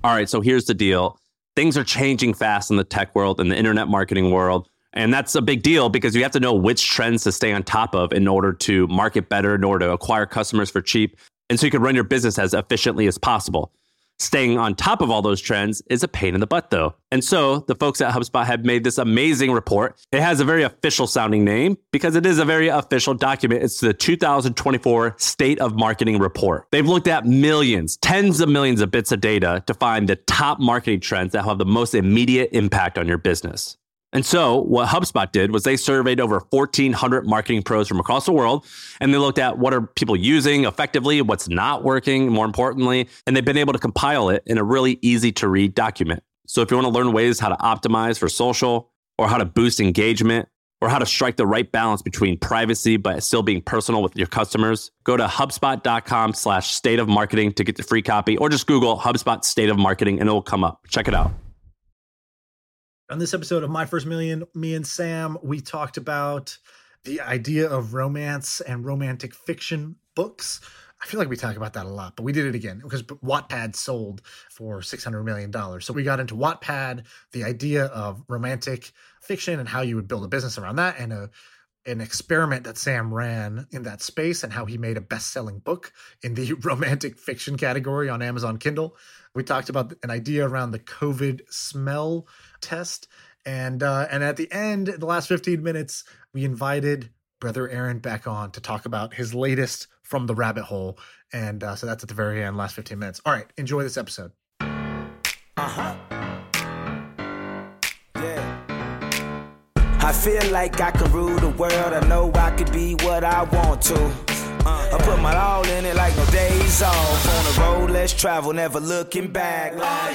All right, so here's the deal. Things are changing fast in the tech world and the internet marketing world. And that's a big deal because you have to know which trends to stay on top of in order to market better, in order to acquire customers for cheap, and so you can run your business as efficiently as possible. Staying on top of all those trends is a pain in the butt, though. And so the folks at HubSpot have made this amazing report. It has a very official sounding name because it is a very official document. It's the 2024 State of Marketing Report. They've looked at millions, tens of millions of bits of data to find the top marketing trends that have the most immediate impact on your business. And so what HubSpot did was they surveyed over 1,400 marketing pros from across the world, and they looked at what are people using effectively, what's not working, more importantly, and they've been able to compile it in a really easy to read document. So if you want to learn ways how to optimize for social, or how to boost engagement, or how to strike the right balance between privacy but still being personal with your customers, go to HubSpot.com/state of marketing to get the free copy, or just Google HubSpot State of Marketing and it will come up. Check it out. On this episode of My First Million, me and Sam, we talked about the idea of romance and romantic fiction books. I feel like we talk about that a lot, but we did it again because Wattpad sold for $600 million. So we got into Wattpad, the idea of romantic fiction and how you would build a business around that, and an experiment that Sam ran in that space and how he made a best-selling book in the romantic fiction category on Amazon Kindle. We talked about an idea around the COVID smell test. And at the end, the last 15 minutes, we invited Brother Aaron back on to talk about his latest From the Rabbit Hole. And so that's at the very end, last 15 minutes. All right, enjoy this episode. Yeah. I feel like I can rule the world. I know I could be what I want to. I put my all in it like no days off. On the road, let's travel, never looking back.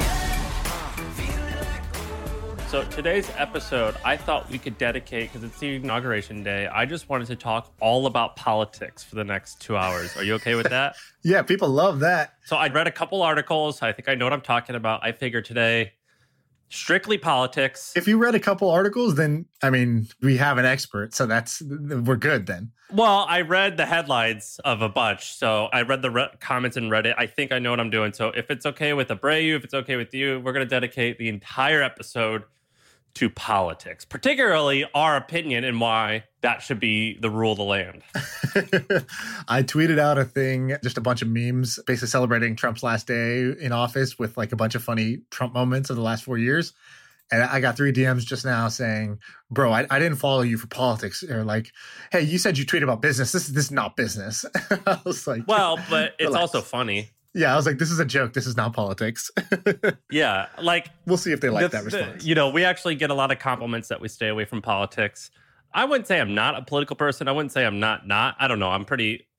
So today's episode, I thought we could dedicate, because it's the inauguration day, I just wanted to talk all about politics for the next 2 hours. Are you okay with that? Yeah, people love that. So I read a couple articles. I think I know what I'm talking about. I figured today, strictly politics. If you read a couple articles, then, I mean, we have an expert, so we're good then. Well, I read the headlines of a bunch, so I read the comments in Reddit. I think I know what I'm doing. So if it's okay with Abreu, if it's okay with you, we're going to dedicate the entire episode to politics, particularly our opinion and why that should be the rule of the land. I tweeted out a thing, just a bunch of memes, basically celebrating Trump's last day in office with like a bunch of funny Trump moments of the last 4 years. And I got 3 DMs just now saying, bro, I didn't follow you for politics. Or like, hey, you said you tweet about business. This is not business. I was like, well, but it's relax. Also funny. Yeah, I was like, this is a joke. This is not politics. Yeah, like... We'll see if they like that response. We actually get a lot of compliments that we stay away from politics. I wouldn't say I'm not a political person. I wouldn't say I'm not. I don't know. I'm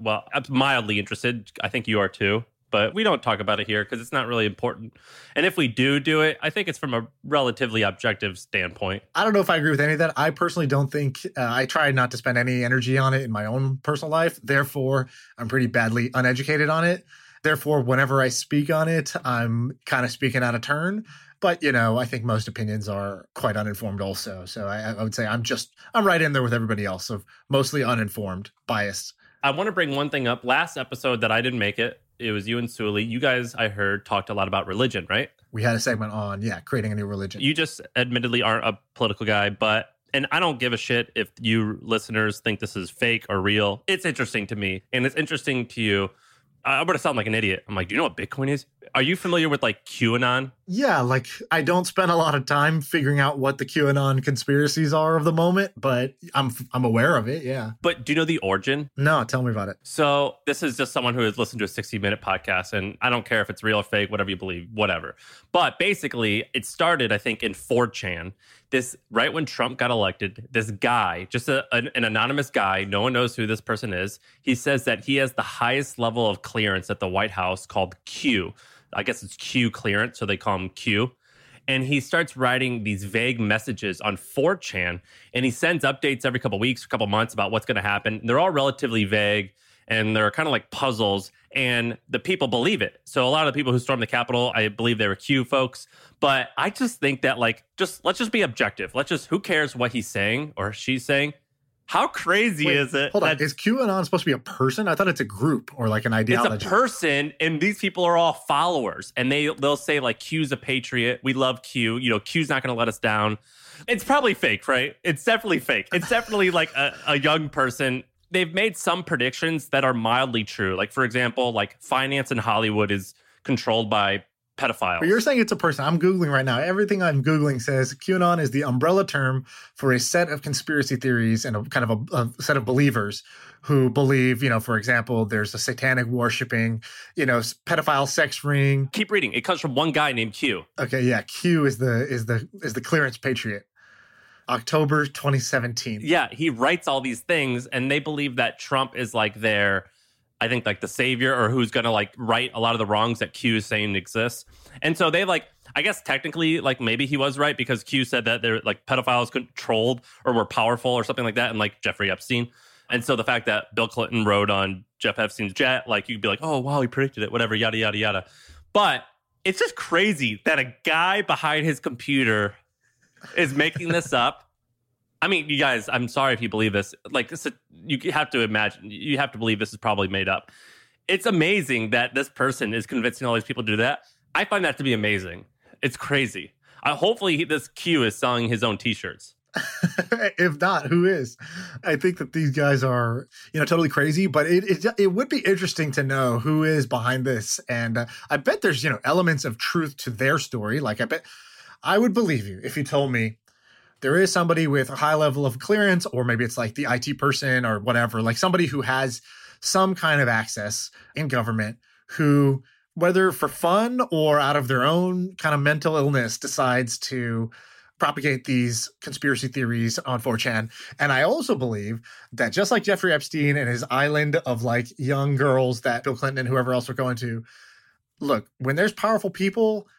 mildly interested. I think you are too. But we don't talk about it here because it's not really important. And if we do it, I think it's from a relatively objective standpoint. I don't know if I agree with any of that. I personally don't think I try not to spend any energy on it in my own personal life. Therefore, I'm pretty badly uneducated on it. Therefore, whenever I speak on it, I'm kind of speaking out of turn. But, I think most opinions are quite uninformed also. So I would say I'm right in there with everybody else of mostly uninformed, biased. I want to bring one thing up. Last episode that I didn't make it, it was you and Sully. You guys, I heard, talked a lot about religion, right? We had a segment on, creating a new religion. You just admittedly aren't a political guy, and I don't give a shit if you listeners think this is fake or real. It's interesting to me, and it's interesting to you. I'm going to sound like an idiot. I'm like, do you know what Bitcoin is? Are you familiar with like QAnon? Yeah, like I don't spend a lot of time figuring out what the QAnon conspiracies are of the moment, but I'm aware of it, yeah. But do you know the origin? No, tell me about it. So this is just someone who has listened to a 60-minute podcast, and I don't care if it's real or fake, whatever you believe, whatever. But basically, it started, I think, in 4chan. Right when Trump got elected, this guy, just an anonymous guy, no one knows who this person is. He says that he has the highest level of clearance at the White House called Q. I guess it's Q clearance, so they call him Q. And he starts writing these vague messages on 4chan, and he sends updates every couple weeks, a couple months about what's going to happen. They're all relatively vague, and they're kind of like puzzles, and the people believe it. So a lot of the people who stormed the Capitol, I believe they were Q folks. But I just think that let's just be objective. Who cares what he's saying or she's saying? How crazy is it? Hold on. Is QAnon supposed to be a person? I thought it's a group or like an ideology. It's a person, and these people are all followers. And they'll say, like, Q's a patriot. We love Q. You know, Q's not going to let us down. It's probably fake, right? It's definitely fake. It's definitely like a young person. They've made some predictions that are mildly true. Like, for example, like finance in Hollywood is controlled by pedophiles. But you're saying it's a person. I'm Googling right now. Everything I'm Googling says QAnon is the umbrella term for a set of conspiracy theories and a kind of a set of believers who believe, you know, for example, there's a satanic worshiping, you know, pedophile sex ring. Keep reading. It comes from one guy named Q. Okay, yeah. Q is the clearance patriot. October 2017. Yeah, he writes all these things, and they believe that Trump is like their, I think, like the savior, or who's going to like right a lot of the wrongs that Q is saying exists. And so they like, I guess technically, like maybe he was right because Q said that they're like pedophiles controlled or were powerful or something like that, and like Jeffrey Epstein. And so the fact that Bill Clinton rode on Jeff Epstein's jet, like you'd be like, oh, wow, he predicted it, whatever, yada, yada, yada. But it's just crazy that a guy behind his computer is making this up. I mean, you guys, I'm sorry if you believe this. Like, you have to imagine, you have to believe this is probably made up. It's amazing that this person is convincing all these people to do that. I find that to be amazing. It's crazy. Hopefully, this Q is selling his own T-shirts. If not, who is? I think that these guys are, you know, totally crazy, but it would be interesting to know who is behind this. And I bet there's, you know, elements of truth to their story. Like, I would believe you if you told me there is somebody with a high level of clearance, or maybe it's like the IT person or whatever, like somebody who has some kind of access in government who, whether for fun or out of their own kind of mental illness, decides to propagate these conspiracy theories on 4chan. And I also believe that just like Jeffrey Epstein and his island of like young girls that Bill Clinton and whoever else were going to, look, when there's powerful people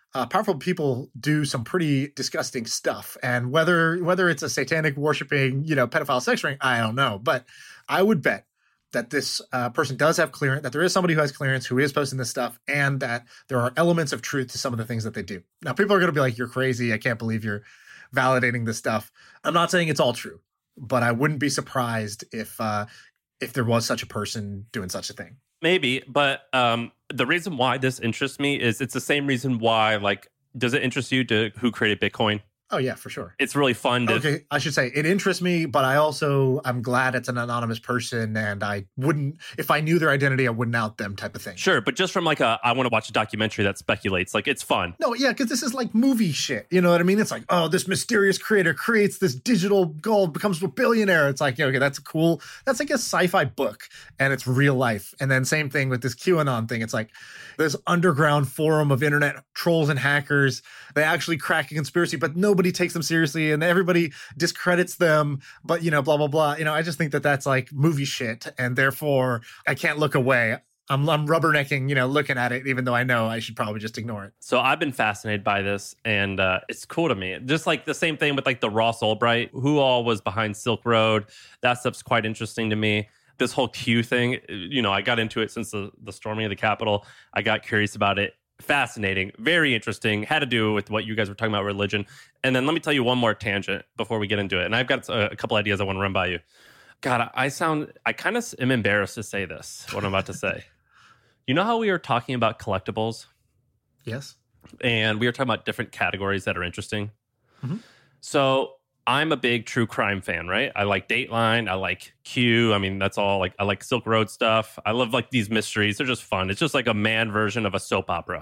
do some pretty disgusting stuff. And whether it's a satanic worshiping, you know, pedophile sex ring, I don't know. But I would bet that this person does have clearance, that there is somebody who has clearance who is posting this stuff, and that there are elements of truth to some of the things that they do. Now, people are going to be like, you're crazy. I can't believe you're validating this stuff. I'm not saying it's all true, but I wouldn't be surprised if there was such a person doing such a thing. Maybe, but the reason why this interests me is it's the same reason why, like, does it interest you to who created Bitcoin? Oh, yeah, for sure. It's really fun to... Okay, I should say it interests me, but I'm glad it's an anonymous person, and I wouldn't, if I knew their identity, I wouldn't out them type of thing. Sure, but just from like I want to watch a documentary that speculates, like, it's fun. No, yeah, because this is like movie shit. You know what I mean? It's like, oh, this mysterious creator creates this digital gold, becomes a billionaire. It's like, yeah, okay, that's cool. That's like a sci-fi book, and it's real life. And then same thing with this QAnon thing. It's like this underground forum of internet trolls and hackers. They actually crack a conspiracy, but nobody takes them seriously, and everybody discredits them, but, you know, blah, blah, blah. You know, I just think that that's like movie shit, and therefore I can't look away. I'm rubbernecking, you know, looking at it, even though I know I should probably just ignore it. So I've been fascinated by this, and it's cool to me. Just like the same thing with like the Ross Ulbricht, who all was behind Silk Road. That stuff's quite interesting to me. This whole Q thing, you know, I got into it since the storming of the Capitol. I got curious about it. Fascinating, very interesting, had to do with what you guys were talking about, religion. And then let me tell you one more tangent before we get into it. And I've got a couple ideas I want to run by you. God, I kind of am embarrassed to say this, what I'm about to say. You know how we were talking about collectibles? Yes. And we were talking about different categories that are interesting. Mm-hmm. So I'm a big true crime fan, right? I like Dateline. I like Q. I mean, that's all. Like, I like Silk Road stuff. I love like these mysteries. They're just fun. It's just like a man version of a soap opera.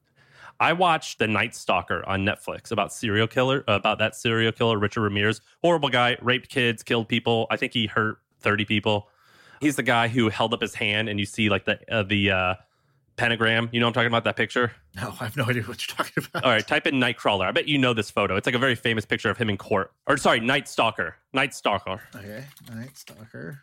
I watched The Night Stalker on Netflix about that serial killer, Richard Ramirez. Horrible guy, raped kids, killed people. I think he hurt 30 people. He's the guy who held up his hand, and you see like the pentagram. You know what I'm talking about, that picture? No, I have no idea what you're talking about. All right, type in Nightcrawler. I bet you know this photo. It's like a very famous picture of him in court. Or sorry, Night Stalker. Night Stalker. Okay, Night Stalker.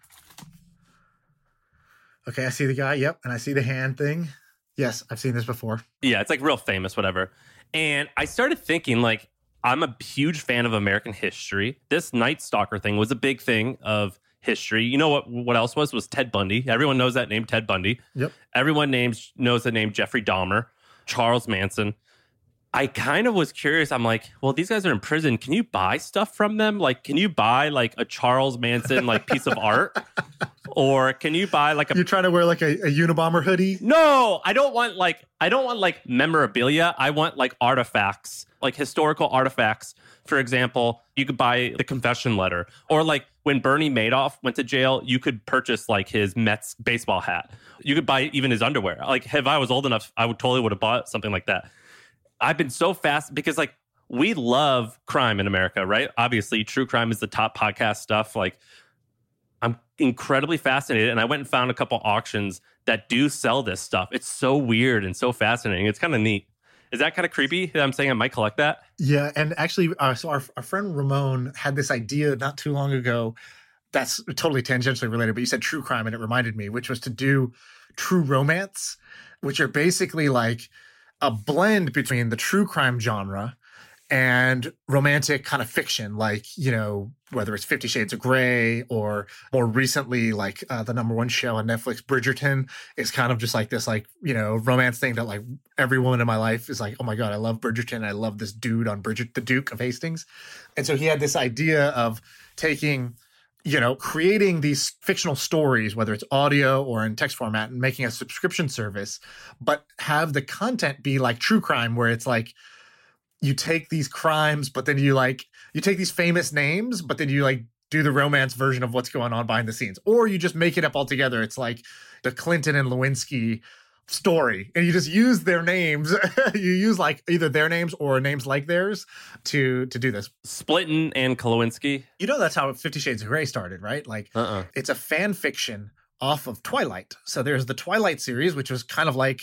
Okay, I see the guy. Yep, and I see the hand thing. Yes, I've seen this before. Yeah, it's like real famous, whatever. And I started thinking, like, I'm a huge fan of American history. This Night Stalker thing was a big thing of history. You know what else was Ted Bundy. Everyone knows that name, Ted Bundy. Yep. Everyone knows the name Jeffrey Dahmer, Charles Manson. I kind of was curious. I'm like, well, these guys are in prison. Can you buy stuff from them? Like, can you buy like a Charles Manson like piece of art? Or can you buy like a... You're trying to wear like a Unabomber hoodie? No, I don't want like memorabilia. I want like artifacts, like historical artifacts. For example, you could buy the confession letter, or like when Bernie Madoff went to jail, you could purchase like his Mets baseball hat. You could buy even his underwear. Like if I was old enough, I would have bought something like that. I've been so fast because like we love crime in America, right? Obviously, true crime is the top podcast stuff. Like I'm incredibly fascinated, and I went and found a couple auctions that do sell this stuff. It's so weird and so fascinating. It's kind of neat. Is that kind of creepy that I'm saying I might collect that? Yeah, and actually, so our friend Ramon had this idea not too long ago that's totally tangentially related, but you said true crime, and it reminded me, which was to do true romance, which are basically like a blend between the true crime genre and romantic kind of fiction, like, you know, whether it's 50 Shades of Grey or more recently, like the number one show on Netflix, Bridgerton, is kind of just like this, like, you know, romance thing that like every woman in my life is like, oh my God, I love Bridgerton. I love this dude on Bridget, the Duke of Hastings. And so he had this idea of taking, you know, creating these fictional stories, whether it's audio or in text format, and making a subscription service, but have the content be like true crime, where it's like, you take these crimes, but then you take these famous names, but then you like do the romance version of what's going on behind the scenes. Or you just make it up all together. It's like the Clinton and Lewinsky story, and you just use their names. You use like either their names or names like theirs to do this. Splitton and Lewinsky. You know, that's how 50 Shades of Grey started, right? Like it's a fan fiction off of Twilight. So there's the Twilight series, which was kind of like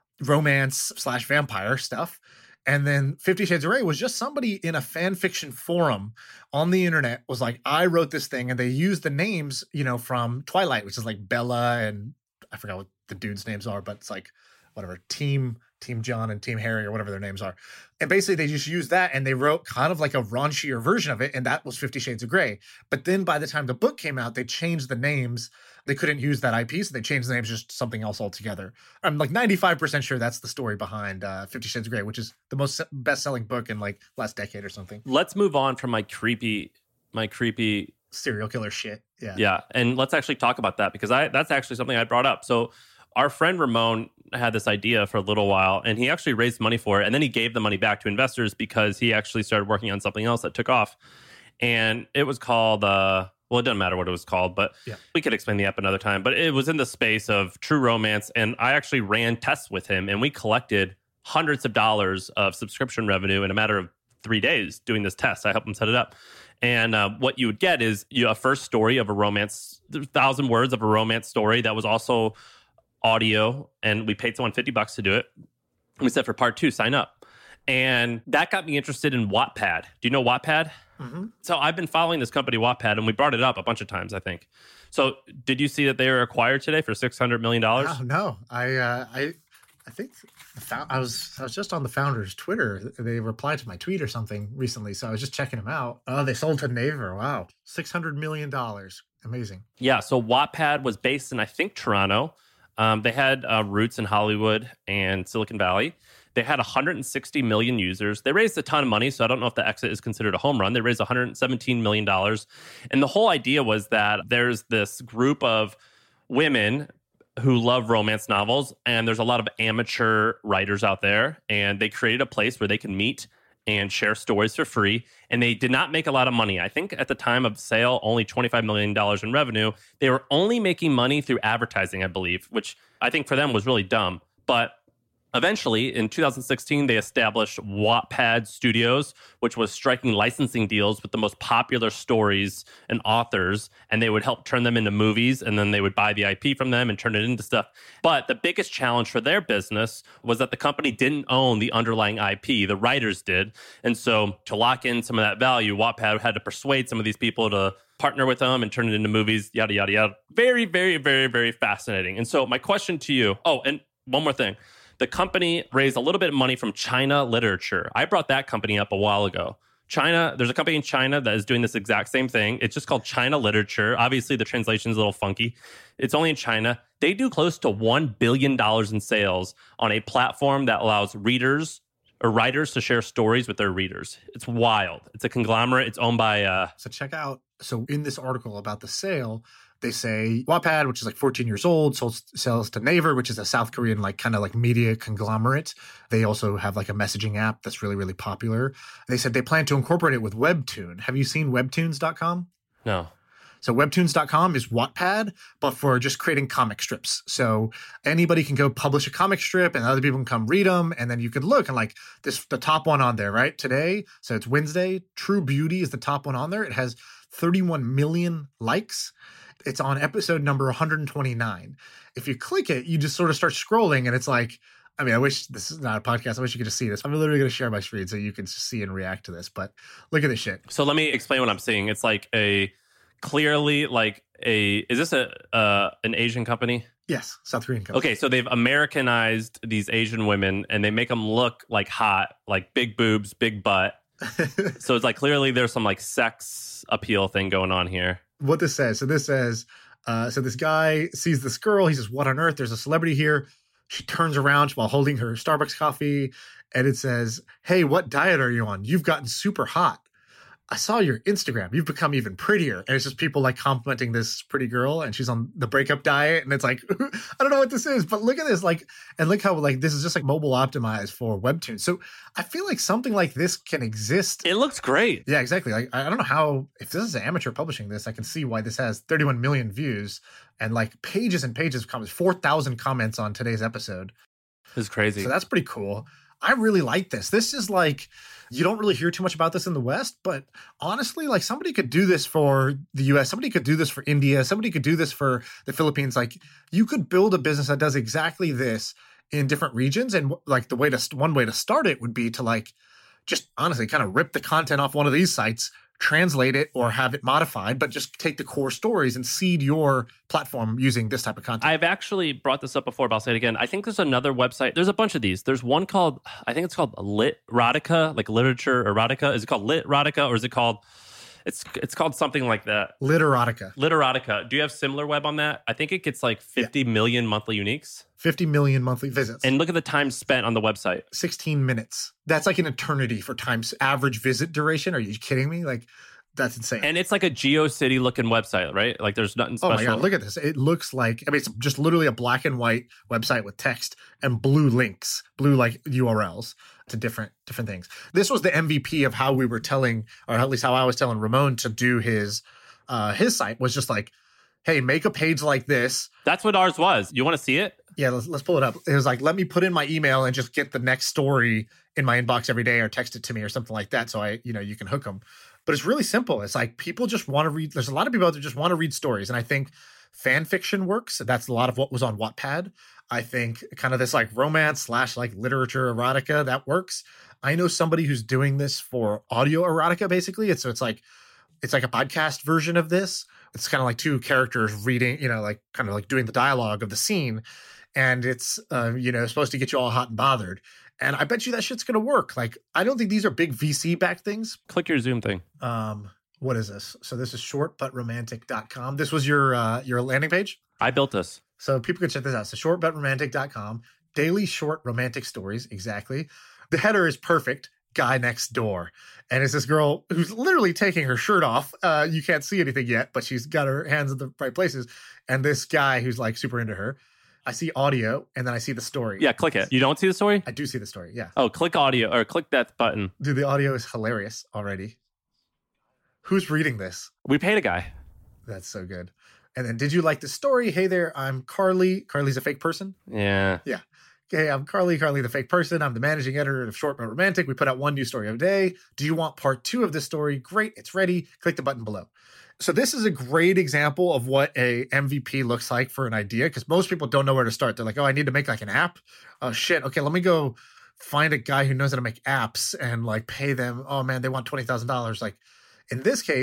romance / vampire stuff. And then 50 Shades of Grey was just somebody in a fan fiction forum on the internet was like, I wrote this thing, and they used the names, you know, from Twilight, which is like Bella, and I forgot what the dudes' names are, but it's like whatever, Team John and Team Harry or whatever their names are. And basically they just used that, and they wrote kind of like a raunchier version of it, and that was 50 Shades of Grey. But then by the time the book came out, they changed the names. They couldn't use that IP, so they changed the names just something else altogether. I'm like 95% sure that's the story behind 50 Shades of Grey, which is the most best-selling book in like last decade or something. Let's move on from my creepy serial killer shit. Yeah, and let's actually talk about that, because that's actually something I brought up. So our friend Ramon had this idea for a little while, and he actually raised money for it, and then he gave the money back to investors because he actually started working on something else that took off. And it was called well, it doesn't matter what it was called, but we could explain the app another time. But it was in the space of true romance, and I actually ran tests with him, and we collected hundreds of dollars of subscription revenue in a matter of 3 days doing this test. I helped him set it up. And what you would get is a first story of a romance, 1,000 words of a romance story that was also audio, and we paid someone $50 to do it. And we said, for part 2, sign up. And that got me interested in Wattpad. Do you know Wattpad? Mm-hmm. So I've been following this company, Wattpad, and we brought it up a bunch of times, I think. So did you see that they were acquired today for $600 million? Oh, no. I think I was just on the founder's Twitter. They replied to my tweet or something recently, so I was just checking them out. Oh, they sold to Naver. Wow. $600 million. Amazing. Yeah, so Wattpad was based in, I think, Toronto. They had roots in Hollywood and Silicon Valley. They had 160 million users. They raised a ton of money, so I don't know if the exit is considered a home run. They raised $117 million. And the whole idea was that there's this group of women who love romance novels, and there's a lot of amateur writers out there, and they created a place where they can meet and share stories for free. And they did not make a lot of money. I think at the time of sale, only $25 million in revenue. They were only making money through advertising, I believe, which I think for them was really dumb. But eventually, in 2016, they established Wattpad Studios, which was striking licensing deals with the most popular stories and authors, and they would help turn them into movies, and then they would buy the IP from them and turn it into stuff. But the biggest challenge for their business was that the company didn't own the underlying IP. The writers did. And so to lock in some of that value, Wattpad had to persuade some of these people to partner with them and turn it into movies, yada, yada, yada. Very, very, very, very fascinating. And so my question to you, and one more thing. The company raised a little bit of money from China Literature. I brought that company up a while ago. There's a company in China that is doing this exact same thing. It's just called China Literature. Obviously, the translation is a little funky. It's only in China. They do close to $1 billion in sales on a platform that allows readers or writers to share stories with their readers. It's wild. It's a conglomerate. It's owned by... So check out, so in this article about the sale, they say Wattpad, which is like 14 years old, sells to Naver, which is a South Korean like kind of like media conglomerate. They also have like a messaging app that's really, really popular. They said they plan to incorporate it with Webtoon. Have you seen webtoons.com? No. So webtoons.com is Wattpad, but for just creating comic strips. So anybody can go publish a comic strip and other people can come read them. And then you can look and like this, the top one on there, right? Today. So it's Wednesday. True Beauty is the top one on there. It has 31 million likes. It's on episode number 129. If you click it, you just sort of start scrolling and it's like, I mean, I wish this is not a podcast. I wish you could just see this. I'm literally going to share my screen so you can just see and react to this. But look at this shit. So let me explain what I'm seeing. It's like clearly like is this an Asian company? Yes, South Korean company. Okay, so they've Americanized these Asian women and they make them look like hot, like big boobs, big butt. So it's like clearly there's some like sex appeal thing going on here. What this says. So this says, so this guy sees this girl. He says, what on earth? There's a celebrity here. She turns around while holding her Starbucks coffee. And it says, hey, what diet are you on? You've gotten super hot. I saw your Instagram. You've become even prettier. And it's just people like complimenting this pretty girl and she's on the breakup diet. And it's like, I don't know what this is, but look at this. Like, and look how like this is just like mobile optimized for Webtoon. So I feel like something like this can exist. It looks great. Yeah, exactly. Like, I don't know how, if this is an amateur publishing this, I can see why this has 31 million views and like pages and pages of comments, 4,000 comments on today's episode. This is crazy. So that's pretty cool. I really like this. This is like, you don't really hear too much about this in the West, but honestly, like somebody could do this for the US, somebody could do this for India, somebody could do this for the Philippines. Like you could build a business that does exactly this in different regions. And like one way to start it would be to like, just honestly kind of rip the content off one of these sites, translate it or have it modified, but just take the core stories and seed your platform using this type of content. I've actually brought this up before, but I'll say it again. I think there's another website. There's a bunch of these. There's one called, I think it's called Literotica, like literature erotica. Is it called Literotica or is it called, it's called something like that. Literotica. Do you have similar web on that? I think it gets like 50 million monthly uniques. 50 million monthly visits. And look at the time spent on the website. 16 minutes. That's like an eternity for time's average visit duration. Are you kidding me? Like, that's insane. And it's like a GeoCity looking website, right? Like there's nothing special. Oh my God, look at this. It looks like, I mean, it's just literally a black and white website with text and blue links, blue like URLs to different things. This was the MVP of how we were telling, or at least how I was telling Ramon to do his site was just like, hey, make a page like this. That's what ours was. You want to see it? Yeah, let's pull it up. It was like, let me put in my email and just get the next story in my inbox every day or text it to me or something like that. So you can hook them. But it's really simple. It's like people just want to read. There's a lot of people out there just want to read stories. And I think fan fiction works. That's a lot of what was on Wattpad. I think kind of this like romance / like literature erotica, that works. I know somebody who's doing this for audio erotica, basically. It's like a podcast version of this. It's kind of like two characters reading, like kind of like doing the dialogue of the scene. And it's, supposed to get you all hot and bothered. And I bet you that shit's going to work. Like, I don't think these are big VC-backed things. Click your Zoom thing. What is this? So this is shortbutromantic.com. This was your landing page? I built this. So people can check this out. So shortbutromantic.com. Daily short romantic stories. Exactly. The header is perfect. Guy next door. And it's this girl who's literally taking her shirt off. You can't see anything yet, but she's got her hands in the right places. And this guy who's like super into her. I see audio and then I see the story. Yeah, click it. You don't see the story? I do see the story, yeah. Oh, click audio or click that button. Dude, the audio is hilarious already. Who's reading this? We paid a guy. That's so good. And then, did you like the story? Hey there, I'm Carly. Carly's a fake person? Yeah. Yeah. Hey, I'm Carly. Carly, the fake person. I'm the managing editor of Short But Romantic. We put out one new story a day. Do you want part 2 of this story? Great, it's ready. Click the button below. So this is a great example of what a MVP looks like for an idea, because most people don't know where to start. They're like, oh, I need to make like an app. Oh, shit. Okay, let me go find a guy who knows how to make apps and like pay them. Oh, man, they want $20,000. Like in this case,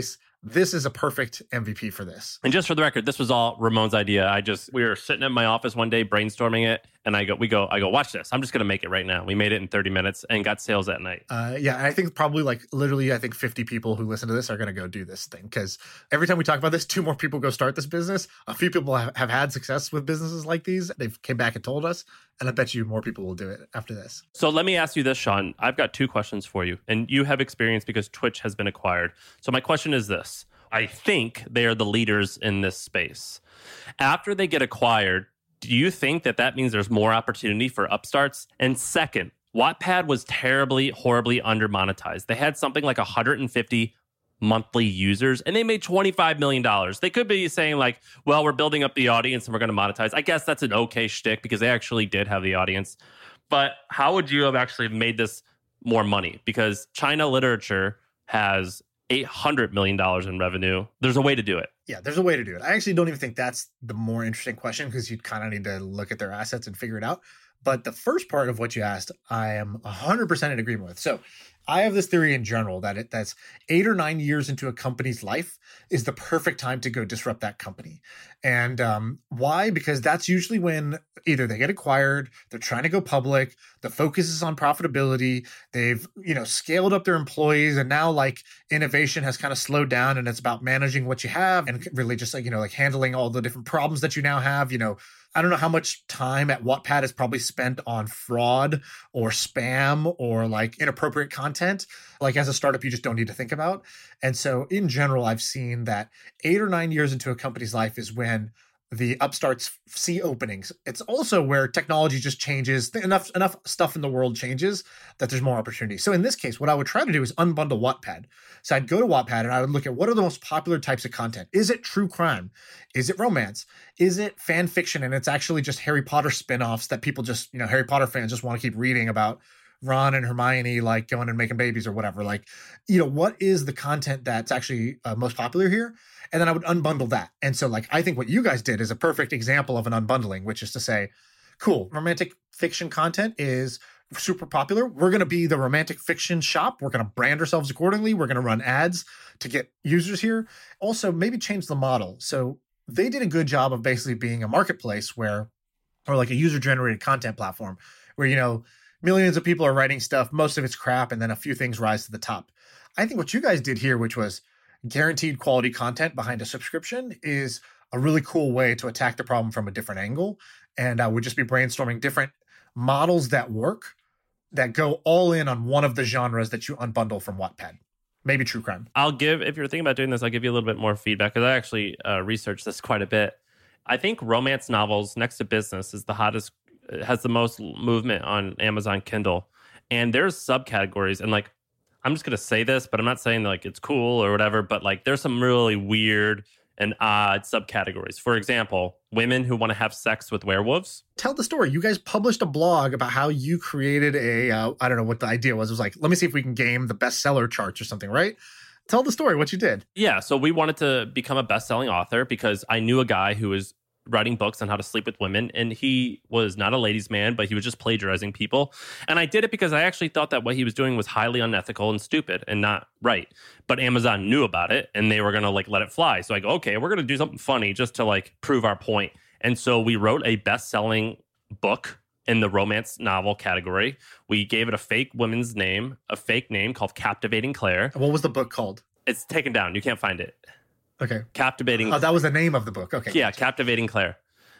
This is a perfect MVP for this. And just for the record, this was all Ramon's idea. We were sitting in my office one day brainstorming it, and I go, watch this. I'm just going to make it right now. We made it in 30 minutes and got sales that night. Yeah, and I think probably literally, I think 50 people who listen to this are going to go do this thing, because every time we talk about this, 2 more people go start this business. A few people have had success with businesses like these. They've came back and told us, and I bet you more people will do it after this. So let me ask you this, Sean. I've got 2 questions for you, and you have experience because Twitch has been acquired. So my question is this. I think they are the leaders in this space. After they get acquired, do you think that means there's more opportunity for upstarts? And second, Wattpad was horribly under-monetized. They had something like 150 monthly users, and they made $25 million. They could be saying like, well, we're building up the audience and we're going to monetize. I guess that's an okay shtick because they actually did have the audience. But how would you have actually made this more money? Because China Literature has $800 million in revenue. There's a way to do it. Yeah, there's a way to do it. I actually don't even think that's the more interesting question, because you'd kind of need to look at their assets and figure it out. But the first part of what you asked, I am 100% in agreement with. So I have this theory in general that that's 8 or 9 years into a company's life is the perfect time to go disrupt that company. And why? Because that's usually when either they get acquired, they're trying to go public, the focus is on profitability, they've scaled up their employees, and now like innovation has kind of slowed down, and it's about managing what you have and really just like handling all the different problems that you now have. I don't know how much time at Wattpad is probably spent on fraud or spam or like inappropriate content. Like as a startup, you just don't need to think about. And so in general, I've seen that 8 or 9 years into a company's life is when the upstarts see openings. It's also where technology just changes. Enough stuff in the world changes that there's more opportunity. So in this case, what I would try to do is unbundle Wattpad. So I'd go to Wattpad and I would look at what are the most popular types of content. Is it true crime? Is it romance? Is it fan fiction? And it's actually just Harry Potter spinoffs that people just, Harry Potter fans just want to keep reading about Ron and Hermione like going and making babies or whatever. Like, what is the content that's actually most popular here? And then I would unbundle that. And so like, I think what you guys did is a perfect example of an unbundling, which is to say, cool, romantic fiction content is super popular. We're going to be the romantic fiction shop. We're going to brand ourselves accordingly. We're going to run ads to get users here. Also, maybe change the model. So they did a good job of basically being a marketplace or like a user-generated content platform where, millions of people are writing stuff. Most of it's crap. And then a few things rise to the top. I think what you guys did here, which was guaranteed quality content behind a subscription, is a really cool way to attack the problem from a different angle. And I would just be brainstorming different models that work, that go all in on one of the genres that you unbundle from Wattpad. Maybe true crime. If you're thinking about doing this, I'll give you a little bit more feedback because I actually researched this quite a bit. I think romance novels next to business is the hottest, has the most movement on Amazon Kindle. And there's subcategories. And like, I'm just going to say this, but I'm not saying like it's cool or whatever, but like there's some really weird and odd subcategories. For example, women who want to have sex with werewolves. Tell the story. You guys published a blog about how you created I don't know what the idea was. It was like, let me see if we can game the bestseller charts or something, right? Tell the story, what you did. Yeah, so we wanted to become a best-selling author because I knew a guy who was writing books on how to sleep with women, and he was not a ladies' man, but he was just plagiarizing people. And I did it because I actually thought that what he was doing was highly unethical and stupid and not right. But Amazon knew about it, and they were going to like let it fly. So I go, okay, we're going to do something funny just to like prove our point. And so we wrote a best-selling book in the romance novel category. We gave it a fake woman's name, a fake name called Captivating Claire. What was the book called? It's taken down. You can't find it. Okay. Captivating. Oh, that was the name of the book. Okay. Yeah, Captivating Claire.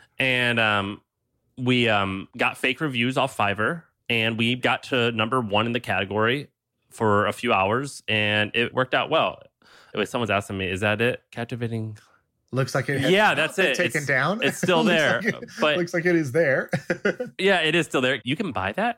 And we got fake reviews off Fiverr, and we got to number 1 in the category for a few hours, and it worked out well. Wait, someone's asking me, is that it? Captivating? Looks like it. Yeah, that's it. Taken down. It's still there. But looks like it is there. Yeah, it is still there. You can buy that.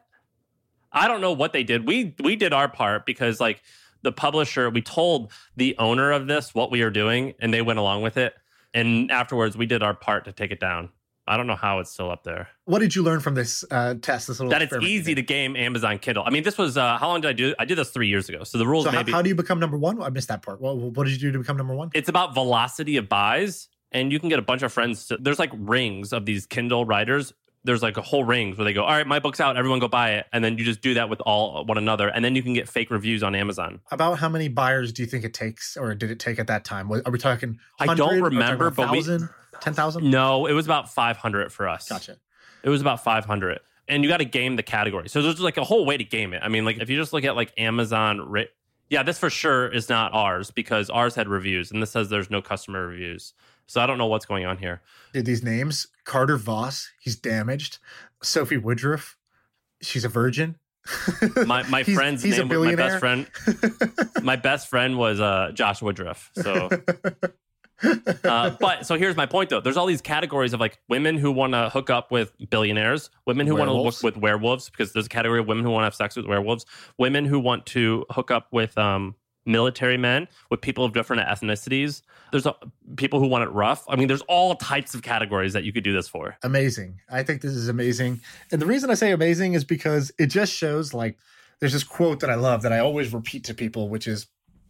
I don't know what they did. We did our part because like the publisher, we told the owner of this what we were doing, and they went along with it. And afterwards, we did our part to take it down. I don't know how it's still up there. What did you learn from this test? This little that it's easy to game Amazon Kindle. I mean, this was how long did I do? I did this 3 years ago. So the rules. So how do you become number 1? I missed that part. What did you do to become number 1? It's about velocity of buys, and you can get a bunch of friends. There's like rings of these Kindle writers there's like a whole rings where they go, all right, my book's out, everyone go buy it. And then you just do that with one another. And then you can get fake reviews on Amazon. About how many buyers do you think it takes, or did it take at that time? Are we talking 100? I don't remember, but 10,000? No, it was about 500 for us. Gotcha. It was about 500. And you got to game the category. So there's like a whole way to game it. I mean, like if you just look at like Amazon, yeah, this for sure is not ours because ours had reviews and this says there's no customer reviews. So I don't know what's going on here. Dude, these names, Carter Voss, he's damaged. Sophie Woodruff, she's a virgin. My friend's he's name was my best friend. My best friend was Josh Woodruff. So but so here's my point though. There's all these categories of like women who want to hook up with billionaires, women who want to hook with werewolves, because there's a category of women who want to have sex with werewolves, women who want to hook up with military men, with people of different ethnicities. There's people who want it rough. I mean, there's all types of categories that you could do this for. Amazing. I think this is amazing. And the reason I say amazing is because it just shows, like, there's this quote that I love that I always repeat to people, which is,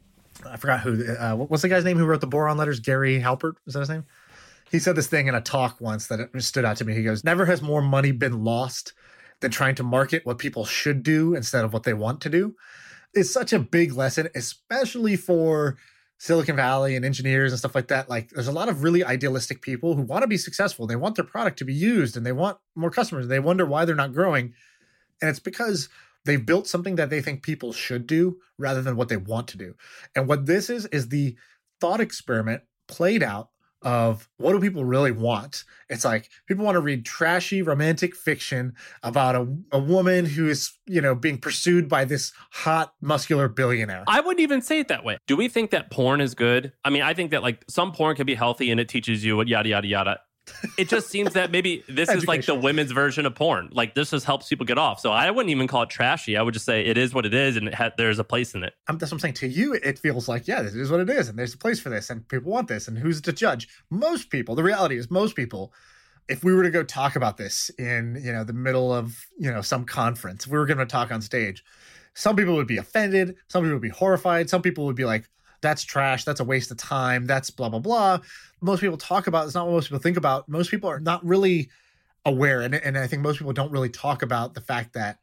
I forgot who, what's the guy's name who wrote the Boron Letters? Gary Halpert? Is that his name? He said this thing in a talk once that it stood out to me. He goes, never has more money been lost than trying to market what people should do instead of what they want to do. It's such a big lesson, especially for Silicon Valley and engineers and stuff like that. Like, there's a lot of really idealistic people who want to be successful. They want their product to be used and they want more customers. They wonder why they're not growing. And it's because they've built something that they think people should do rather than what they want to do. And what this is the thought experiment played out of what do people really want? It's like people want to read trashy romantic fiction about a woman who is, being pursued by this hot, muscular billionaire. I wouldn't even say it that way. Do we think that porn is good? I mean, I think that like some porn can be healthy and it teaches you what yada, yada, yada. It just seems that maybe this is like the women's version of porn. Like this just helps people get off. So I wouldn't even call it trashy. I would just say it is what it is and there's a place in it. That's what I'm saying. To you, it feels like, yeah, this is what it is. And there's a place for this and people want this. And who's to judge? Most people, the reality is most people, if we were to go talk about this in, the middle of, some conference, if we were going to talk on stage, some people would be offended. Some people would be horrified. Some people would be like, that's trash. That's a waste of time. That's blah, blah, blah. Most people talk about, it's not what most people think about. Most people are not really aware. And I think most people don't really talk about the fact that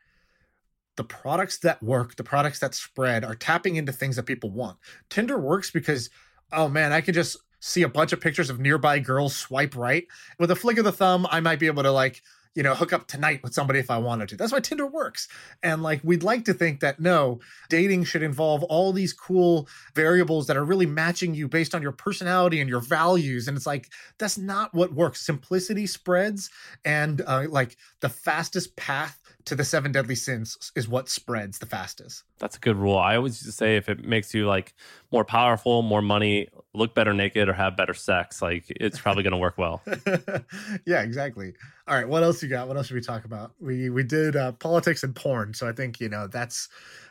the products that work, the products that spread are tapping into things that people want. Tinder works because, oh man, I could just see a bunch of pictures of nearby girls swipe right. With a flick of the thumb, I might be able to hook up tonight with somebody if I wanted to. That's why Tinder works. And we'd like to think that no, dating should involve all these cool variables that are really matching you based on your personality and your values. And it's like, that's not what works. Simplicity spreads. And the fastest path to the 7 deadly sins is what spreads the fastest. That's a good rule. I always used to say if it makes you more powerful, more money, look better naked, or have better sex, it's probably going to work well. Yeah, exactly. All right, what else you got? What else should we talk about? We did politics and porn, so I think that's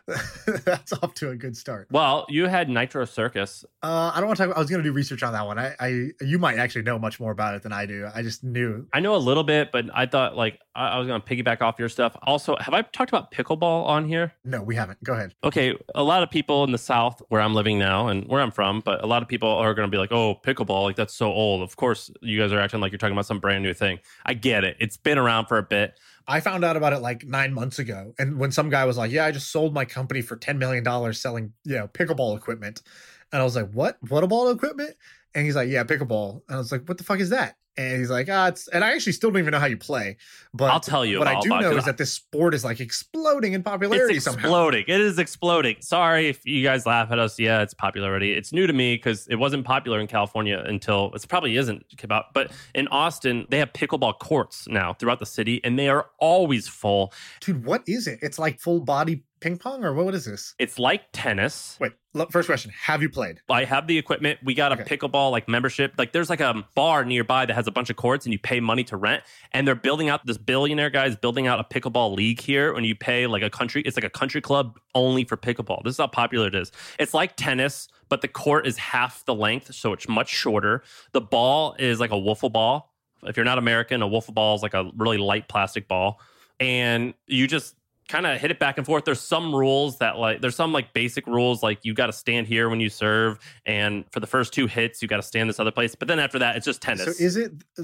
that's off to a good start. Well, you had Nitro Circus. I don't want to talk about, I was going to do research on that one. You might actually know much more about it than I do. I just knew. I know a little bit, but I thought I was going to piggyback off your stuff. Also, have I talked about pickleball on here? No, we haven't. Go ahead. Okay, a lot of people in the South where I'm living now and where I'm from, but a lot of people are going to be like, oh, pickleball, that's so old. Of course, you guys are acting like you're talking about some brand new thing. I get it. It's been around for a bit. I found out about it 9 months ago. And when some guy was like, yeah, I just sold my company for $10 million selling, pickleball equipment. And I was like, what? What equipment? And he's like, yeah, pickleball. And I was like, what the fuck is that? And he's like, and I actually still don't even know how you play. But I'll tell you what I do know is that this sport is exploding in popularity somehow. Exploding. It is exploding. Sorry if you guys laugh at us. Yeah, it's popular already. It's new to me because it wasn't popular in California until it probably isn't about. But in Austin, they have pickleball courts now throughout the city, and they are always full. Dude, what is it? It's like full body ping pong, or what is this? It's like tennis. Wait, first question. Have you played? I have the equipment. We got a pickleball membership. There's a bar nearby that has a bunch of courts and you pay money to rent. And they're building out, this billionaire guy is building out a pickleball league here. When you pay it's like a country club only for pickleball. This is how popular it is. It's like tennis, but the court is half the length. So it's much shorter. The ball is like a wiffle ball. If you're not American, a wiffle ball is like a really light plastic ball. And you just kind of hit it back and forth. There's some rules that there's some basic rules, like you got to stand here when you serve, and for the first 2 hits you got to stand this other place. But then after that, it's just tennis. So is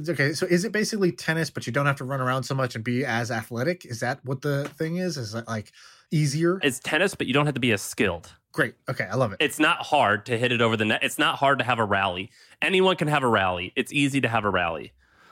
it basically tennis, but you don't have to run around so much and be as athletic? Is that what the thing is? Is it like easier? It's tennis, but you don't have to be as skilled. Great. Okay, I love it. It's not hard to hit it over the net. It's not hard to have a rally. Anyone can have a rally. It's easy to have a rally.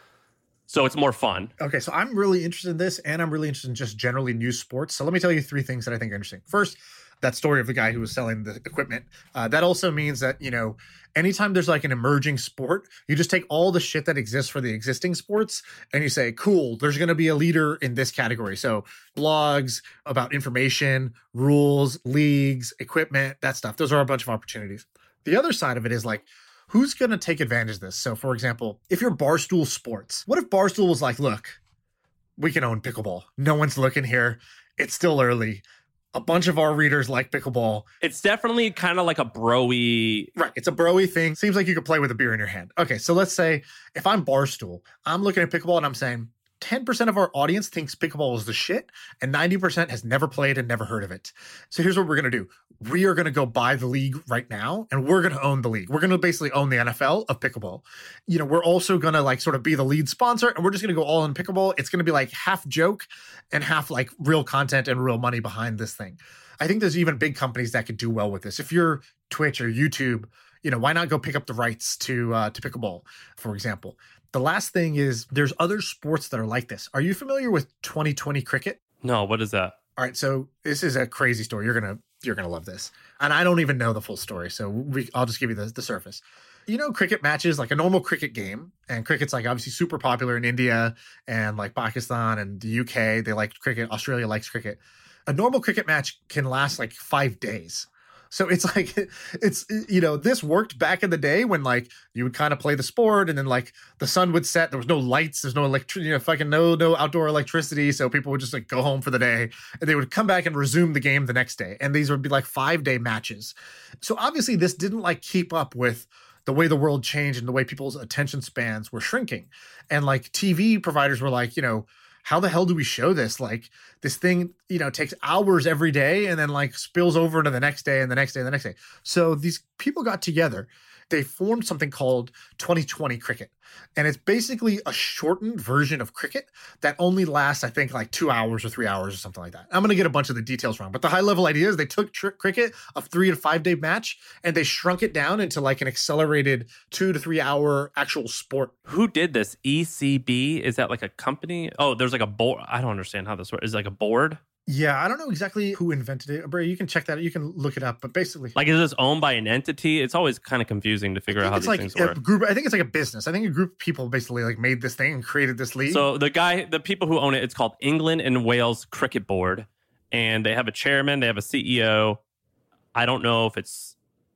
So it's more fun. Okay, so I'm really interested in this, and I'm really interested in just generally new sports. So let me tell you 3 things that I think are interesting. First, that story of the guy who was selling the equipment. That also means that, anytime there's like an emerging sport, you just take all the shit that exists for the existing sports and you say, cool, there's going to be a leader in this category. So blogs about information, rules, leagues, equipment, that stuff. Those are a bunch of opportunities. The other side of it is like, who's going to take advantage of this? So, for example, if you're Barstool Sports, what if Barstool was like, look, we can own pickleball. No one's looking here. It's still early. A bunch of our readers like pickleball. It's definitely kind of like a bro-y. Right. It's a bro-y thing. Seems like you could play with a beer in your hand. Okay. So let's say if I'm Barstool, I'm looking at pickleball and I'm saying 10% of our audience thinks pickleball is the shit and 90% has never played and never heard of it. So here's what we're going to do. We are going to go buy the league right now and we're going to own the league. We're going to basically own the NFL of pickleball. We're also going to sort of be the lead sponsor and we're just going to go all in pickleball. It's going to be like half joke and half like real content and real money behind this thing. I think there's even big companies that could do well with this. If you're Twitch or YouTube, why not go pick up the rights to pickleball, for example? The last thing is there's other sports that are like this. Are you familiar with 2020 cricket? No, what is that? All right, so this is a crazy story. You're gonna love this, and I don't even know the full story, so I'll just give you the surface. Cricket matches, like a normal cricket game, and cricket's like obviously super popular in India and like Pakistan and the UK. They like cricket. Australia likes cricket. A normal cricket match can last like 5 days. So it's like, this worked back in the day when like you would kind of play the sport and then like the sun would set. There was no lights. There's no electricity, no outdoor electricity. So people would just like go home for the day and they would come back and resume the game the next day. And these would be like 5-day matches. So obviously this didn't like keep up with the way the world changed and the way people's attention spans were shrinking. And like TV providers were like, how the hell do we show this? Like this thing, takes hours every day and then like spills over into the next day and the next day and the next day. So these people got together. They formed something called 2020 Cricket. And it's basically a shortened version of cricket that only lasts, I think, like 2 hours or 3 hours or something like that. I'm going to get a bunch of the details wrong. But the high level idea is they took cricket, a 3 to 5 day match, and they shrunk it down into like an accelerated 2 to 3 hour actual sport. Who did this? ECB? Is that like a company? Oh, there's like a board. I don't understand how this works. Is it like a board? Yeah, I don't know exactly who invented it. Bray, you can check that. You can look it up. But basically, like, is this owned by an entity? It's always kind of confusing to figure out how these things work. I think it's like a business. I think a group of people basically like made this thing and created this league. So the people who own it, it's called England and Wales Cricket Board, and they have a chairman, they have a CEO. I don't know if it's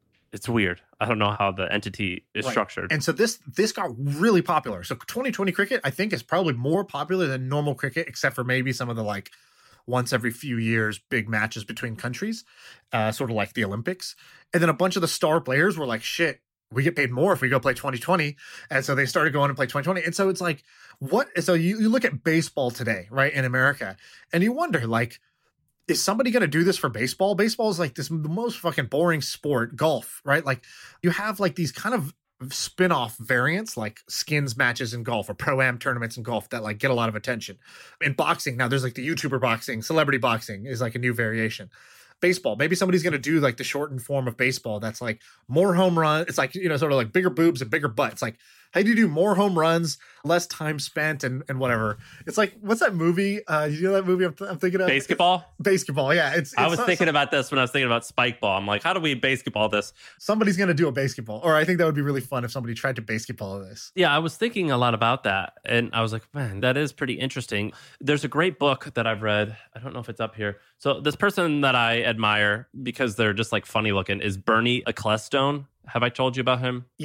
weird. I don't know how the entity is structured. And so this got really popular. So 2020 cricket, I think, is probably more popular than normal cricket, except for maybe some of the like once every few years big matches between countries, sort of like the Olympics. And then a bunch of the star players were like, shit, we get paid more if we go play 2020. And so they started going and play 2020. And so it's like, so you look at baseball today, right, in America, and you wonder, like, is somebody going to do this for baseball? Baseball is like the most fucking boring sport. Golf, right? Like you have like these kind of spin-off variants like skins matches in golf or pro-am tournaments in golf that like get a lot of attention. In boxing, now there's like the YouTuber boxing, celebrity boxing is like a new variation. Baseball, maybe somebody's going to do like the shortened form of baseball that's like more home run. It's like, sort of like bigger boobs and bigger butts. Like, how do you do more home runs, less time spent, and whatever? It's like, what's that movie? You know that movie I'm thinking of? Basketball? Basketball, yeah. I was thinking about this when I was thinking about Spikeball. I'm like, how do we basketball this? Somebody's going to do a basketball. Or I think that would be really fun if somebody tried to basketball this. Yeah, I was thinking a lot about that. And I was like, man, that is pretty interesting. There's a great book that I've read. I don't know if it's up here. So this person that I admire because they're just like funny looking is Bernie Ecclestone. Have I told you about him? Yes.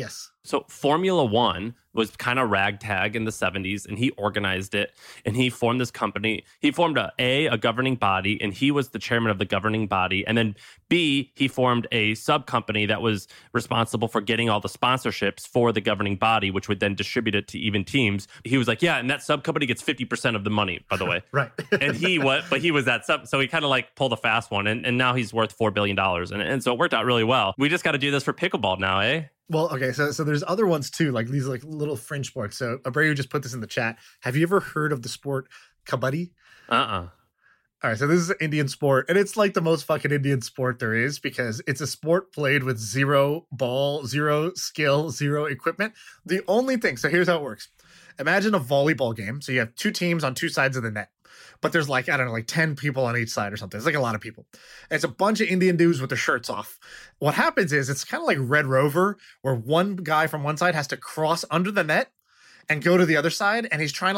So Formula One was kind of ragtag in the 70s, and he organized it, and he formed this company. He formed a governing body, and he was the chairman of the governing body. And then B, he formed a sub-company that was responsible for getting all the sponsorships for the governing body, which would then distribute it to even teams. He was like, yeah, and that sub-company gets 50% of the money, by the way. Right. And he was that sub. So he kind of like pulled a fast one, and now he's worth $4 billion. And so it worked out really well. We just got to do this for pickleball now, eh? Well, okay, so there's other ones too, like these like little fringe sports. So Abreu just put this in the chat. Have you ever heard of the sport kabaddi? All right, so this is an Indian sport, and it's like the most fucking Indian sport there is because it's a sport played with zero ball, zero skill, zero equipment. The only thing, so here's how it works. Imagine a volleyball game. So you have two teams on two sides of the net. But there's like, I don't know, like 10 people on each side or something. It's like a lot of people. And it's a bunch of Indian dudes with their shirts off. What happens is it's kind of like Red Rover, where one guy from one side has to cross under the net and go to the other side. And he's trying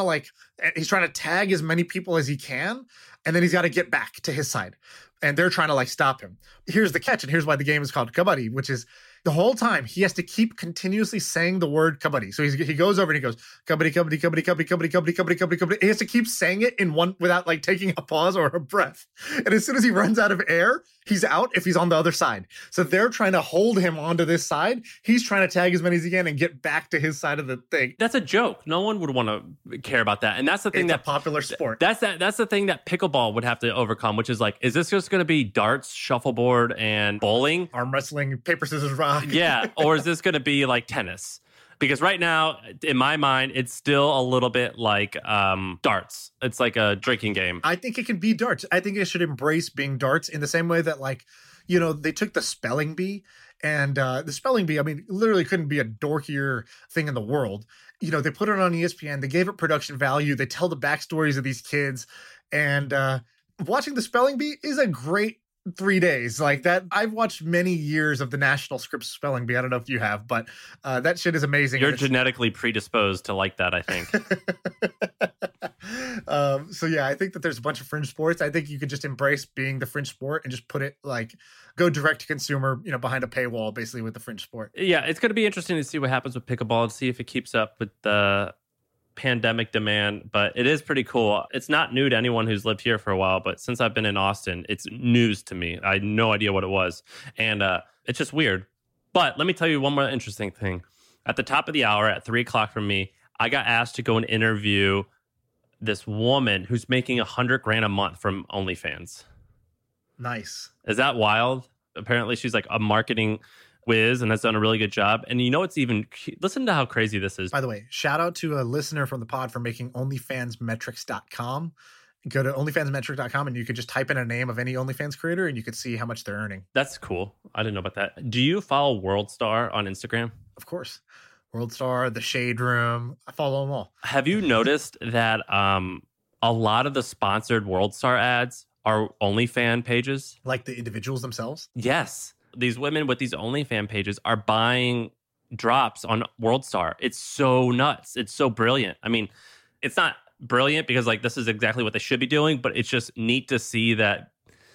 to tag as many people as he can. And then he's got to get back to his side. And they're trying to like stop him. Here's the catch. And here's why the game is called kabaddi, which is the whole time he has to keep continuously saying the word kabaddi. So he goes over and he goes, kabaddi, kabaddi, kabaddi, kabaddi, kabaddi, kabaddi, kabaddi, kabaddi, kabaddi. He has to keep saying it in one without like taking a pause or a breath. And as soon as he runs out of air, he's out if he's on the other side. So they're trying to hold him onto this side. He's trying to tag as many as he can and get back to his side of the thing. That's a joke. No one would want to care about that. And that's the thing It's a popular sport. That's the thing that pickleball would have to overcome, which is like, is this just going to be darts, shuffleboard, and bowling? Arm wrestling, paper, scissors, rock. Yeah. Or is this going to be like tennis? Because right now, in my mind, it's still a little bit like darts. It's like a drinking game. I think it can be darts. I think it should embrace being darts in the same way that, like, you know, they took the spelling bee, and the spelling bee, I mean, literally couldn't be a dorkier thing in the world. You know, they put it on ESPN. They gave it production value. They tell the backstories of these kids. And watching the spelling bee is a great 3 days like that. I've watched many years of the National Scripps Spelling Bee. I don't know if you have, but that shit is amazing. You're genetically predisposed to like that, I think. So yeah, I think that there's a bunch of fringe sports. I think you could just embrace being the fringe sport and just put it like go direct to consumer, you know, behind a paywall, basically with the fringe sport. Yeah, it's going to be interesting to see what happens with pickleball and see if it keeps up with the pandemic demand, but it is pretty cool. It's not new to anyone who's lived here for a while, but since I've been in Austin, it's news to me. I had no idea what it was, and it's just weird. But let me tell you one more interesting thing. At the top of the hour, at 3:00 from me, I got asked to go and interview this woman who's making $100,000 a month from OnlyFans. Nice. Is that wild? Apparently, she's like a marketing whiz and has done a really good job. And you know, it's even, listen to how crazy this is. By the way, shout out to a listener from the pod for making OnlyFansMetrics.com. Go to OnlyFansMetrics.com and you could just type in a name of any OnlyFans creator and you could see how much they're earning. That's cool. I didn't know about that. Do you follow WorldStar on Instagram? Of course. WorldStar, The Shade Room. I follow them all. Have you noticed that a lot of the sponsored WorldStar ads are OnlyFans pages? Like the individuals themselves? Yes. These women with these OnlyFans pages are buying drops on WorldStar. It's so nuts. It's so brilliant. I mean, it's not brilliant because like this is exactly what they should be doing, but it's just neat to see that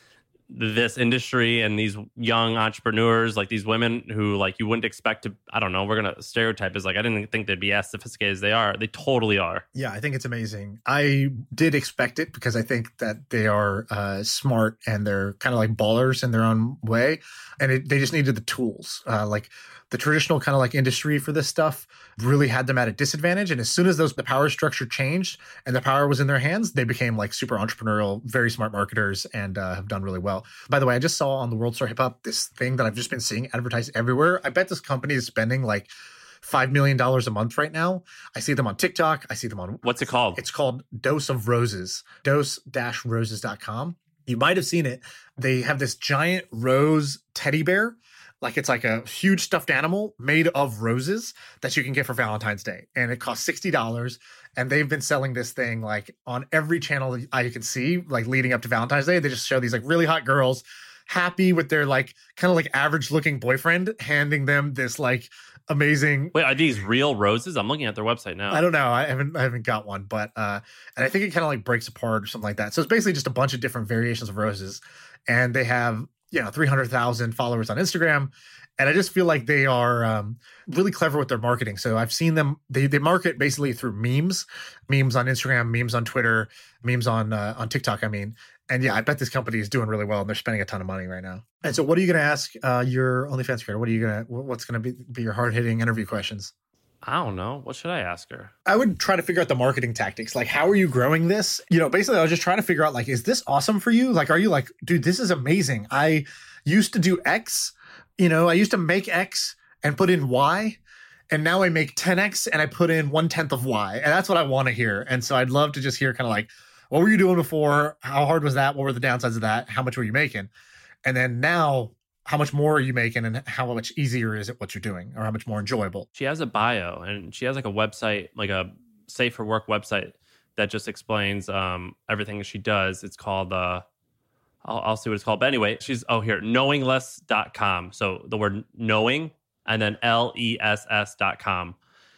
this industry and these young entrepreneurs, like these women who like you wouldn't expect to, I don't know, we're going to stereotype as like, I didn't think they'd be as sophisticated as they are. They totally are. Yeah, I think it's amazing. I did expect it because I think that they are smart and they're kind of like ballers in their own way. And they just needed the tools. Like the traditional kind of like industry for this stuff really had them at a disadvantage. And as soon as the power structure changed and the power was in their hands, they became like super entrepreneurial, very smart marketers and have done really well. By the way, I just saw on the WorldStar Hip Hop this thing that I've just been seeing advertised everywhere. I bet this company is spending like $5 million a month right now. I see them on TikTok. I see them on... What's it called? It's called Dose of Roses. Dose-roses.com. You might have seen it. They have this giant rose teddy bear. Like it's like a huge stuffed animal made of roses that you can get for Valentine's Day. And it costs $60. And they've been selling this thing like on every channel that you can see, like leading up to Valentine's Day. They just show these like really hot girls happy with their like kind of like average looking boyfriend handing them this like amazing. Wait, are these real roses? I'm looking at their website now. I don't know. I haven't got one, but and I think it kind of like breaks apart or something like that. So it's basically just a bunch of different variations of roses. And they have 300,000 followers on Instagram. And I just feel like they are really clever with their marketing. So I've seen them, they market basically through memes on Instagram, memes on Twitter, memes on TikTok, I mean. And yeah, I bet this company is doing really well and they're spending a ton of money right now. And so what are you going to ask your OnlyFans creator? What's going to be your hard-hitting interview questions? I don't know. What should I ask her? I would try to figure out the marketing tactics. Like, how are you growing this? Basically, I was just trying to figure out, like, is this awesome for you? Like, are you like, dude, this is amazing. I used to do X, I used to make X and put in Y. And now I make 10X and I put in 1/10 of Y. And that's what I want to hear. And so I'd love to just hear kind of like, what were you doing before? How hard was that? What were the downsides of that? How much were you making? And then now, how much more are you making and how much easier is it what you're doing or how much more enjoyable? She has a bio and she has like a website, like a Safe for Work website that just explains everything that she does. It's called, I'll see what it's called. But anyway, she's, here, knowingless.com. So the word knowing and then LESS.com.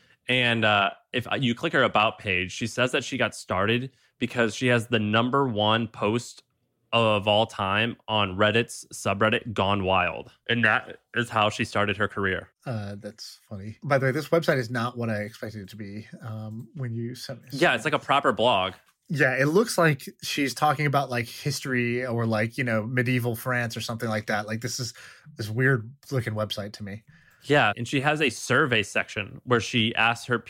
And if you click her about page, she says that she got started because she has the #1 post of all time on Reddit's subreddit Gone Wild. And that is how she started her career. That's funny. By the way, this website is not what I expected it to be when you sent me. Yeah, it's like a proper blog. Yeah, it looks like she's talking about like history or like, medieval France or something like that. Like this is this weird looking website to me. Yeah, and she has a survey section where she asks her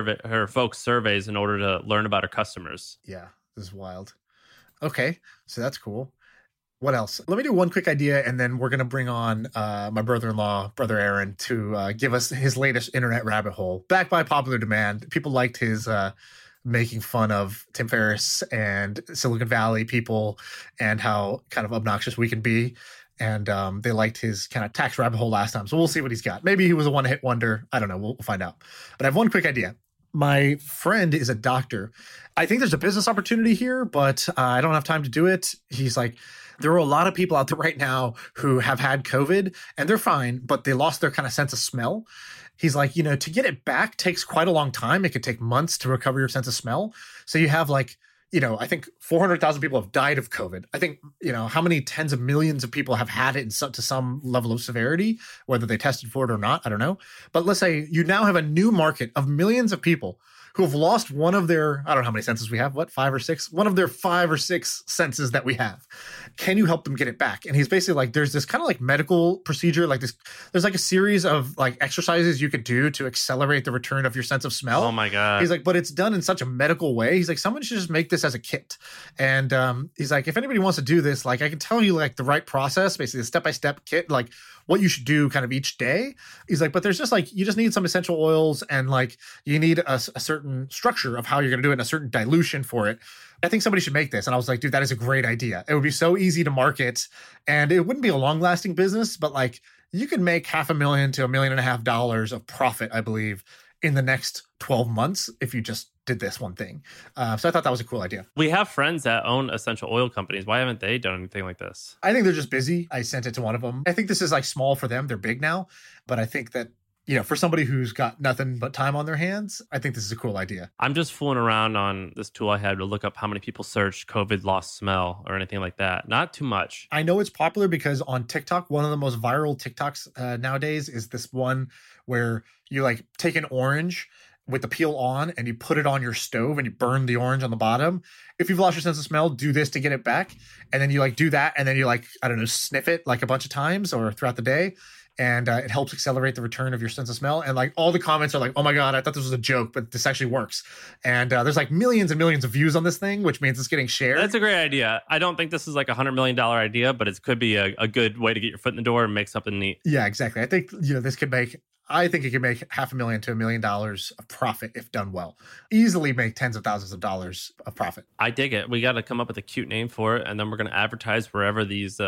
folks surveys in order to learn about her customers. Yeah, this is wild. Okay, so that's cool. What else? Let me do one quick idea, and then we're going to bring on my brother-in-law, Brother Aaron, to give us his latest internet rabbit hole. Backed by popular demand. People liked his making fun of Tim Ferriss and Silicon Valley people and how kind of obnoxious we can be. And they liked his kind of tax rabbit hole last time. So we'll see what he's got. Maybe he was a one-hit wonder. I don't know. We'll find out. But I have one quick idea. My friend is a doctor. I think there's a business opportunity here, but I don't have time to do it. He's like, there are a lot of people out there right now who have had COVID and they're fine, but they lost their kind of sense of smell. He's like, to get it back takes quite a long time. It could take months to recover your sense of smell. So you have like, I think 400,000 people have died of COVID. I think, how many tens of millions of people have had it to some level of severity, whether they tested for it or not, I don't know. But let's say you now have a new market of millions of people who have lost one of their, I don't know how many senses we have, 5 or 6? One of their 5 or 6 senses that we have. Can you help them get it back? And he's basically like, there's this kind of like medical procedure, like this, there's like a series of like exercises you could do to accelerate the return of your sense of smell. Oh my God. He's like, but it's done in such a medical way. He's like, someone should just make this as a kit. And he's like, if anybody wants to do this, like I can tell you like the right process, basically a step-by-step kit, like what you should do kind of each day. He's like, but there's just like, you just need some essential oils and like you need a certain structure of how you're going to do it and a certain dilution for it. I think somebody should make this. And I was like, dude, that is a great idea. It would be so easy to market and it wouldn't be a long lasting business, but like you could make $500,000 to $1.5 million of profit, I believe, in the next 12 months if you just did this one thing. So I thought that was a cool idea. We have friends that own essential oil companies. Why haven't they done anything like this? I think they're just busy. I sent it to one of them. I think this is like small for them. They're big now. But I think that, for somebody who's got nothing but time on their hands, I think this is a cool idea. I'm just fooling around on this tool I had to look up how many people searched COVID lost smell or anything like that. Not too much. I know it's popular because on TikTok, one of the most viral TikToks nowadays is this one where you like take an orange with the peel on and you put it on your stove and you burn the orange on the bottom. If you've lost your sense of smell, do this to get it back. And then you like do that. And then you like, I don't know, sniff it like a bunch of times or throughout the day. And it helps accelerate the return of your sense of smell. And like all the comments are like, oh my God, I thought this was a joke, but this actually works. And there's like millions and millions of views on this thing, which means it's getting shared. That's a great idea. I don't think this is like $100 million idea, but it could be a good way to get your foot in the door and make something neat. Yeah, exactly. I think, this could make, I think it could make $500,000 to $1 million of profit if done well. Easily make tens of thousands of dollars of profit. I dig it. We got to come up with a cute name for it. And then we're going to advertise wherever these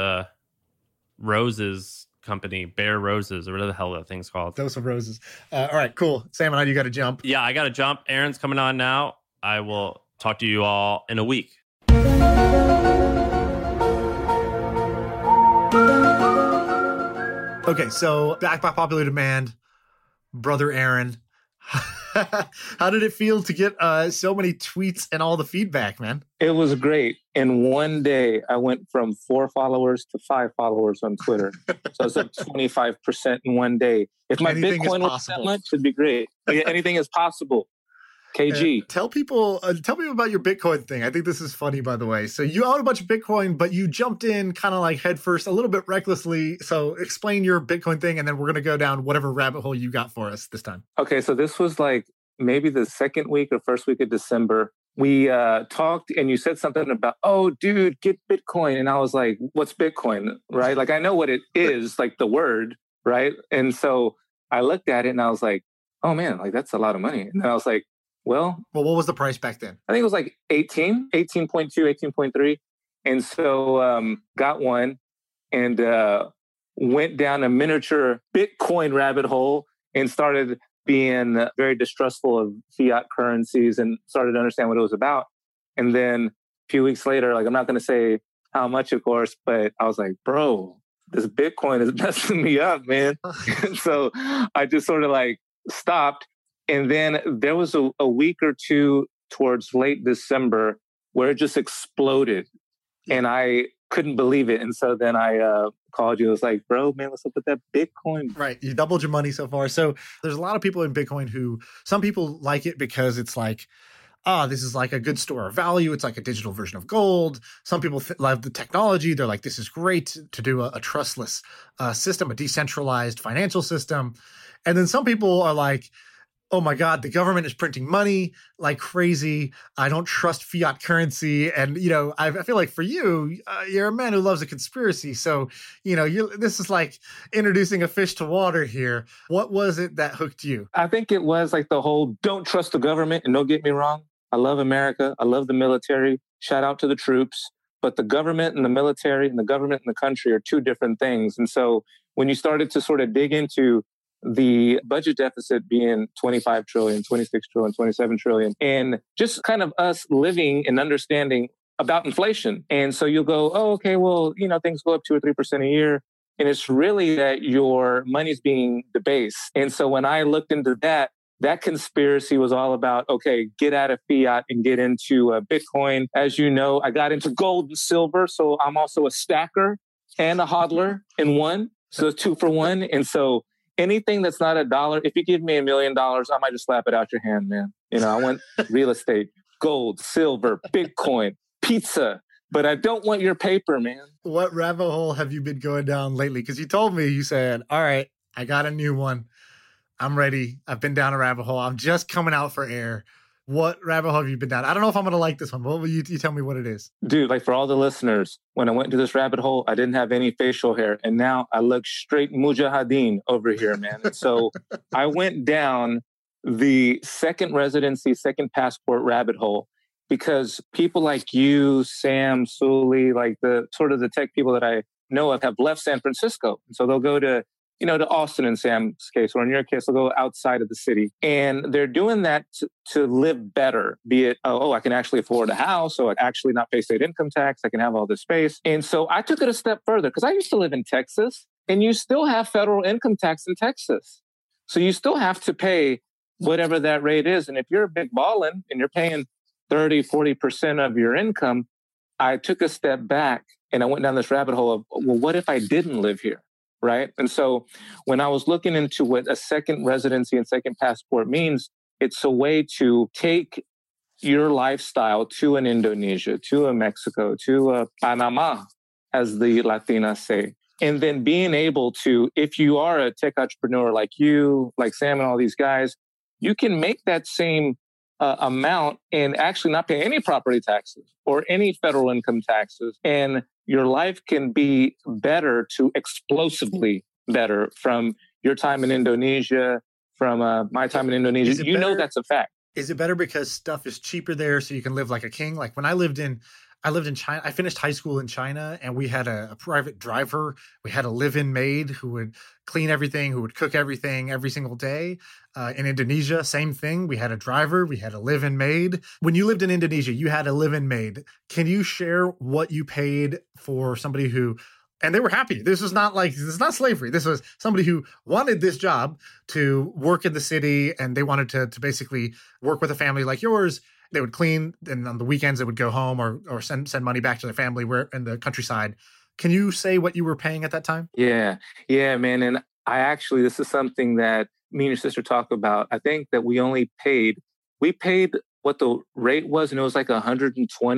roses company, Bare Roses, or whatever the hell that thing's called. Those are roses. All right, cool. Sam and I, you got to jump. Yeah, I got to jump. Aaron's coming on now. I will talk to you all in a week. Okay, so back by popular demand, Brother Aaron. How did it feel to get so many tweets and all the feedback, man? It was great. In one day, I went from 4 followers to 5 followers on Twitter. So it's up 25% in one day. If my Anything Bitcoin was that much, it'd be great. Yeah, anything is possible. KG. Tell people about your Bitcoin thing. I think this is funny, by the way. So you own a bunch of Bitcoin, but you jumped in kind of like head first, a little bit recklessly. So explain your Bitcoin thing, and then we're going to go down whatever rabbit hole you got for us this time. Okay, so this was like maybe the second week or first week of December. We talked and you said something about, oh, dude, get Bitcoin. And I was like, what's Bitcoin, right? Like, I know what it is, like the word, right? And so I looked at it and I was like, oh man, like that's a lot of money. And I was like, well, what was the price back then? I think it was like 18.2, 18.3. And so got one and went down a miniature Bitcoin rabbit hole and started being very distrustful of fiat currencies and started to understand what it was about. And then a few weeks later, like I'm not going to say how much, of course, but I was like, bro, this Bitcoin is messing me up, man. And so I just sort of like stopped. And then there was a week or two towards late December where it just exploded. And I couldn't believe it. And so then I called you. I was like, bro, man, what's up with that Bitcoin? Right. You doubled your money so far. So there's a lot of people in Bitcoin who, some people like it because it's like, this is like a good store of value. It's like a digital version of gold. Some people love the technology. They're like, this is great to do a trustless system, a decentralized financial system. And then some people are like, oh my God, the government is printing money like crazy. I don't trust fiat currency. And, I feel like for you, you're a man who loves a conspiracy. So, this is like introducing a fish to water here. What was it that hooked you? I think it was like the whole don't trust the government. And don't get me wrong. I love America. I love the military. Shout out to the troops. But the government and the military and the government and the country are two different things. And so when you started to sort of dig into the budget deficit being 25 trillion, 26 trillion, 27 trillion, and just kind of us living and understanding about inflation. And so you'll go, oh, okay, well, things go up 2 or 3% a year. And it's really that your money's being debased. And so when I looked into that conspiracy was all about, okay, get out of fiat and get into Bitcoin. As you know, I got into gold and silver. So I'm also a stacker and a hodler in one. So 2 for 1. And so anything that's not $1, if you give me $1 million, I might just slap it out your hand, man. I want real estate, gold, silver, Bitcoin, pizza, but I don't want your paper, man. What rabbit hole have you been going down lately? Because you told me, you said, all right, I got a new one. I'm ready. I've been down a rabbit hole. I'm just coming out for air. What rabbit hole have you been down? I don't know if I'm going to like this one, but what will you tell me what it is? Dude, like for all the listeners, when I went into this rabbit hole, I didn't have any facial hair. And now I look straight mujahideen over here, man. And so I went down the second residency, second passport rabbit hole because people like you, Sam, Sully, like the sort of the tech people that I know of have left San Francisco. And so they'll go to to Austin in Sam's case, or in your case, they'll go outside of the city. And they're doing that to live better, be it, I can actually afford a house, so I can actually not pay state income tax, I can have all this space. And so I took it a step further because I used to live in Texas, and you still have federal income tax in Texas. So you still have to pay whatever that rate is. And if you're big ballin' and you're paying 30, 40% of your income, I took a step back and I went down this rabbit hole of, well, what if I didn't live here? Right. And so when I was looking into what a second residency and second passport means, it's a way to take your lifestyle to an Indonesia, to a Mexico, to a Panama, as the Latinas say. And then being able to, if you are a tech entrepreneur like you, like Sam and all these guys, you can make that same amount and actually not pay any property taxes or any federal income taxes. And your life can be better to explosively better from your time in Indonesia, from my time in Indonesia. That's a fact. Is it better because stuff is cheaper there so you can live like a king? Like when I lived in China, I finished high school in China and we had a private driver. We had a live-in maid who would clean everything, who would cook everything every single day. In Indonesia, same thing. We had a driver, we had a live-in maid. When you lived in Indonesia, you had a live-in maid. Can you share what you paid for somebody who And they were happy. This is not slavery. This was somebody who wanted this job to work in the city, and they wanted to basically work with a family like yours. They would clean, and on the weekends they would go home or send money back to their family where in the countryside. Can you say what you were paying at that time? Yeah, man. And this is something that me and your sister talk about. I think that we paid what the rate was, and it was like $120,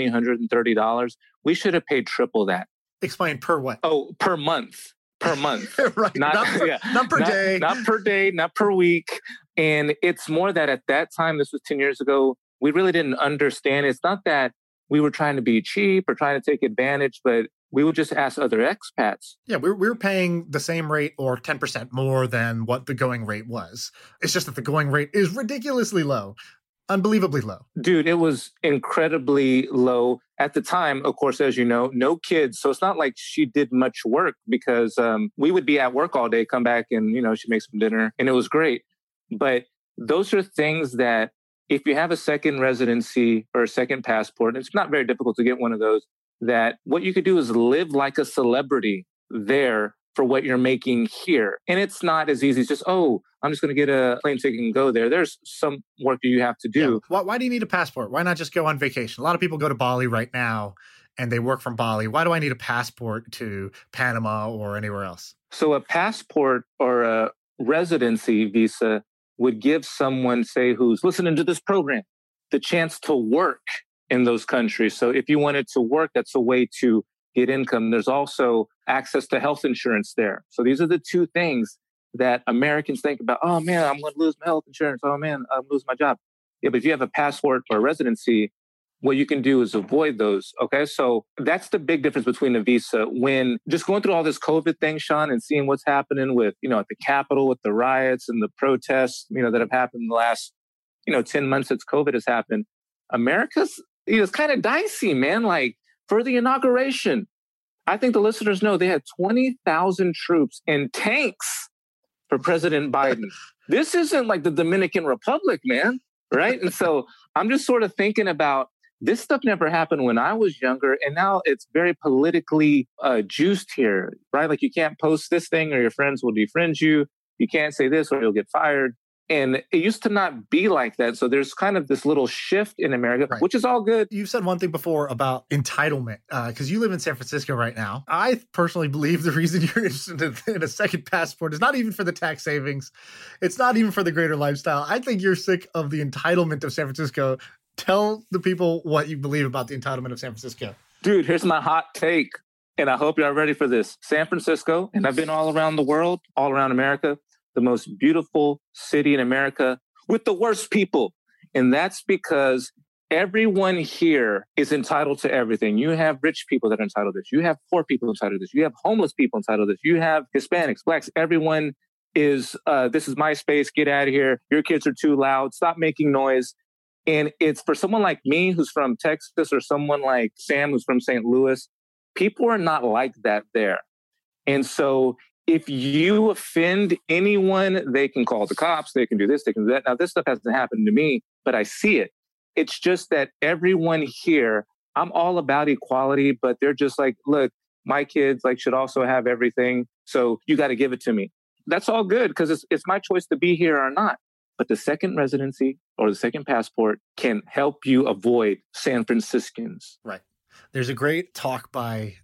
$130. We should have paid triple that. Explain per what? Oh, per month. Right. Not per day. Not per day, not per week. And it's more that at that time, this was 10 years ago, we really didn't understand. It's not that we were trying to be cheap or trying to take advantage, but we would just ask other expats. Yeah, we were paying the same rate or 10% more than what the going rate was. It's just that the going rate is ridiculously low. Unbelievably low. Dude, it was incredibly low. At the time, of course, as you know, no kids. So it's not like she did much work because we would be at work all day, come back and, she'd make some dinner and it was great. But those are things that if you have a second residency or a second passport, it's not very difficult to get one of those, that what you could do is live like a celebrity there for what you're making here. And it's not as easy as just, I'm just going to get a plane ticket and go there. There's some work that you have to do. Yeah. Why do you need a passport? Why not just go on vacation? A lot of people go to Bali right now and they work from Bali. Why do I need a passport to Panama or anywhere else? So a passport or a residency visa would give someone, say, who's listening to this program, the chance to work in those countries. So if you wanted to work, that's a way to get income. There's also access to health insurance there. So these are the two things that Americans think about. Oh man, I'm going to lose my health insurance. Oh man, I'm losing my job. Yeah, but if you have a passport or a residency, what you can do is avoid those. Okay, so that's the big difference between a visa. When just going through all this COVID thing, Sean, and seeing what's happening with, at the Capitol with the riots and the protests, that have happened in the last, 10 months since COVID has happened, America's, it's kind of dicey, man. Like for the inauguration, I think the listeners know they had 20,000 troops and tanks for President Biden. This isn't like the Dominican Republic, man, right? And so I'm just sort of thinking about this stuff never happened when I was younger, and now it's very politically juiced here, right? Like you can't post this thing or your friends will defriend you. You can't say this or you'll get fired. And it used to not be like that. So there's kind of this little shift in America, right, which is all good. You've said one thing before about entitlement, because you live in San Francisco right now. I personally believe the reason you're interested in a second passport is not even for the tax savings. It's not even for the greater lifestyle. I think you're sick of the entitlement of San Francisco. Tell the people what you believe about the entitlement of San Francisco. Dude, here's my hot take, and I hope you're ready for this. San Francisco, and I've been all around the world, all around America, the most beautiful city in America with the worst people. And that's because everyone here is entitled to everything. You have rich people that are entitled to this. You have poor people entitled to this. You have homeless people entitled to this. You have Hispanics, Blacks. Everyone is, this is my space. Get out of here. Your kids are too loud. Stop making noise. And it's for someone like me who's from Texas or someone like Sam who's from St. Louis, people are not like that there. And so if you offend anyone, they can call the cops, they can do this, they can do that. Now, this stuff hasn't happened to me, but I see it. It's just that everyone here, I'm all about equality, but they're just like, look, my kids should also have everything. So you got to give it to me. That's all good because it's my choice to be here or not. But the second residency or the second passport can help you avoid San Franciscans. Right. There's a great talk by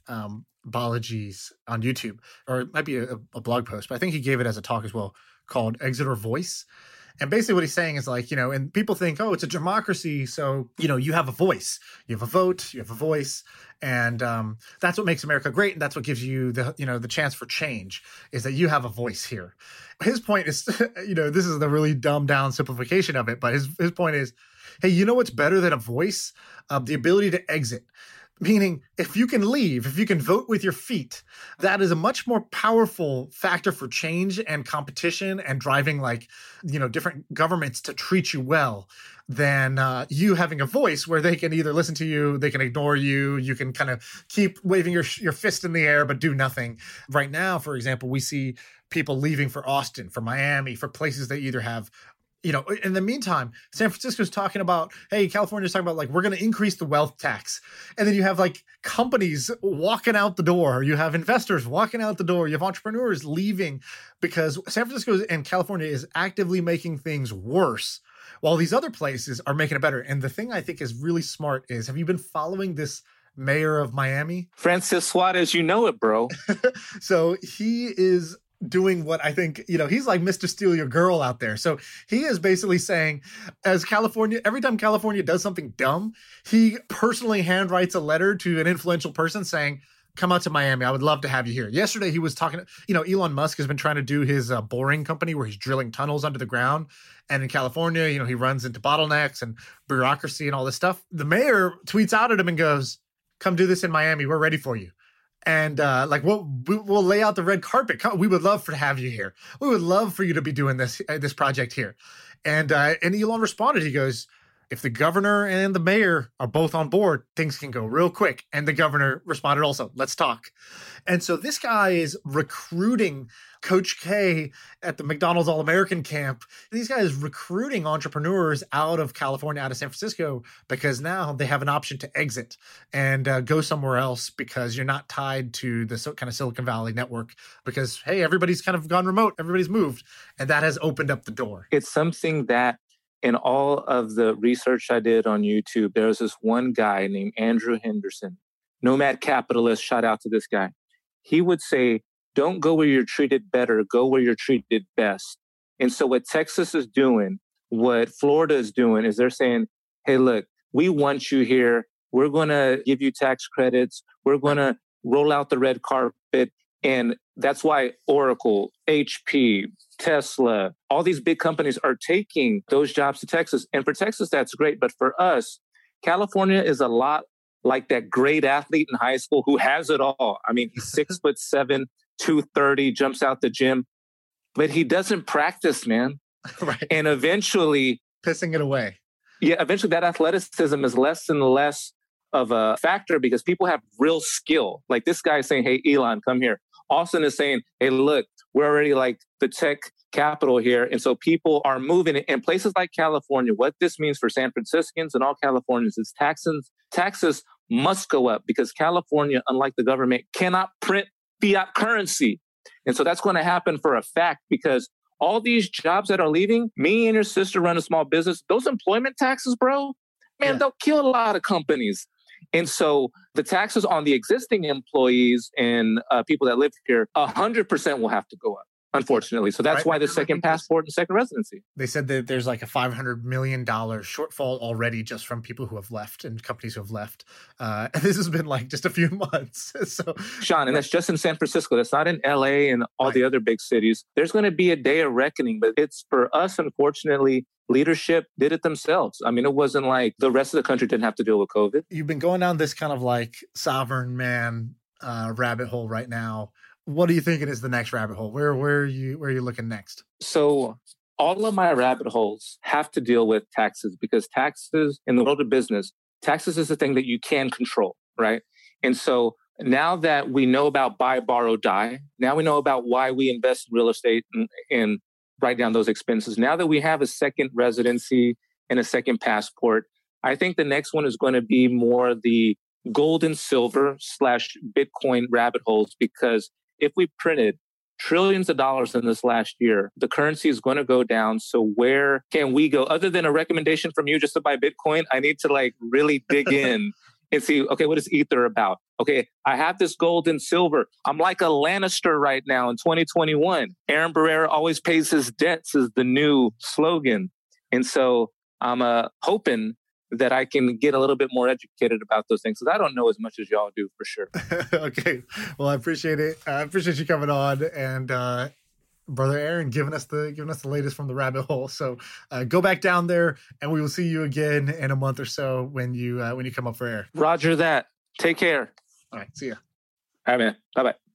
Balaji's on YouTube, or it might be a blog post, but I think he gave it as a talk as well, called Exit or Voice. And basically what he's saying is and people think, it's a democracy. So, you have a voice, you have a vote, you have a voice. And that's what makes America great. And that's what gives you the chance for change is that you have a voice here. His point is, this is the really dumbed down simplification of it. But his point is, hey, you know what's better than a voice? The ability to exit. Meaning, if you can leave, if you can vote with your feet, that is a much more powerful factor for change and competition and driving different governments to treat you well than you having a voice where they can either listen to you, they can ignore you, you can kind of keep waving your fist in the air but do nothing. Right now, for example, we see people leaving for Austin, for Miami, for places that either have In the meantime, San Francisco's talking about, hey, California's talking about like, we're going to increase the wealth tax. And then you have like companies walking out the door. You have investors walking out the door. You have entrepreneurs leaving because San Francisco and California is actively making things worse while these other places are making it better. And the thing I think is really smart is, have you been following this mayor of Miami? Francis Suarez, you know it, bro. So he is doing what I think, he's like Mr. Steal Your Girl out there. So he is basically saying, as California, every time California does something dumb, he personally handwrites a letter to an influential person saying, come out to Miami. I would love to have you here. Yesterday, he was talking, Elon Musk has been trying to do his boring company where he's drilling tunnels under the ground. And in California, he runs into bottlenecks and bureaucracy and all this stuff. The mayor tweets out at him and goes, come do this in Miami. We're ready for you. And we'll lay out the red carpet. We would love to have you here. We would love for you to be doing this project here. And Elon responded. He goes, if the governor and the mayor are both on board, things can go real quick. And the governor responded also, let's talk. And so this guy is recruiting Coach K at the McDonald's All-American camp. These guys recruiting entrepreneurs out of California, out of San Francisco, because now they have an option to exit and go somewhere else because you're not tied to the kind of Silicon Valley network because, hey, everybody's kind of gone remote. Everybody's moved. And that has opened up the door. It's something that in all of the research I did on YouTube, there was this one guy named Andrew Henderson, Nomad Capitalist, shout out to this guy. He would say, don't go where you're treated better, go where you're treated best. And so what Texas is doing, what Florida is doing is they're saying, hey, look, we want you here. We're going to give you tax credits. We're going to roll out the red carpet. And that's why Oracle, HP, Tesla, all these big companies are taking those jobs to Texas. And for Texas, that's great. But for us, California is a lot like that great athlete in high school who has it all. I mean, he's 6'7", 230, jumps out the gym, but he doesn't practice, man. Right. And eventually... pissing it away. Yeah, eventually that athleticism is less and less of a factor because people have real skill. Like this guy is saying, hey, Elon, come here. Austin is saying, hey, look, we're already like the tech capital here. And so people are moving in places like California. What this means for San Franciscans and all Californians is taxes must go up because California, unlike the government, cannot print fiat currency. And so that's going to happen for a fact because all these jobs that are leaving, me and your sister run a small business, those employment taxes, bro, man, they'll kill a lot of companies. And so the taxes on the existing employees and people that live here, 100% will have to go up, unfortunately. So that's why the second passport and second residency. They said that there's like a $500 million shortfall already just from people who have left and companies who have left. And this has been like just a few months. So, Sean, and that's just in San Francisco. That's not in LA and all the other big cities. There's going to be a day of reckoning, but it's for us, unfortunately, leadership did it themselves. I mean, it wasn't like the rest of the country didn't have to deal with COVID. You've been going down this kind of like sovereign man rabbit hole right now. What are you thinking is the next rabbit hole? Where are you looking next? So all of my rabbit holes have to deal with taxes because taxes in the world of business, taxes is the thing that you can control, right? And so now that we know about buy, borrow, die, now we know about why we invest in real estate and write down those expenses. Now that we have a second residency and a second passport, I think the next one is going to be more the gold and silver / Bitcoin rabbit holes, because if we printed trillions of dollars in this last year, the currency is going to go down. So where can we go? Other than a recommendation from you just to buy Bitcoin, I need to like really dig in and see, okay, what is Ether about? Okay, I have this gold and silver. I'm like a Lannister right now in 2021. Aaron Barrera always pays his debts is the new slogan. And so I'm hoping that I can get a little bit more educated about those things because I don't know as much as y'all do for sure. Okay. Well, I appreciate it. I appreciate you coming on and Brother Aaron giving us the latest from the rabbit hole. So go back down there and we will see you again in a month or so when you come up for air. Roger that. Take care. All right. See ya. All right, man. Bye-bye.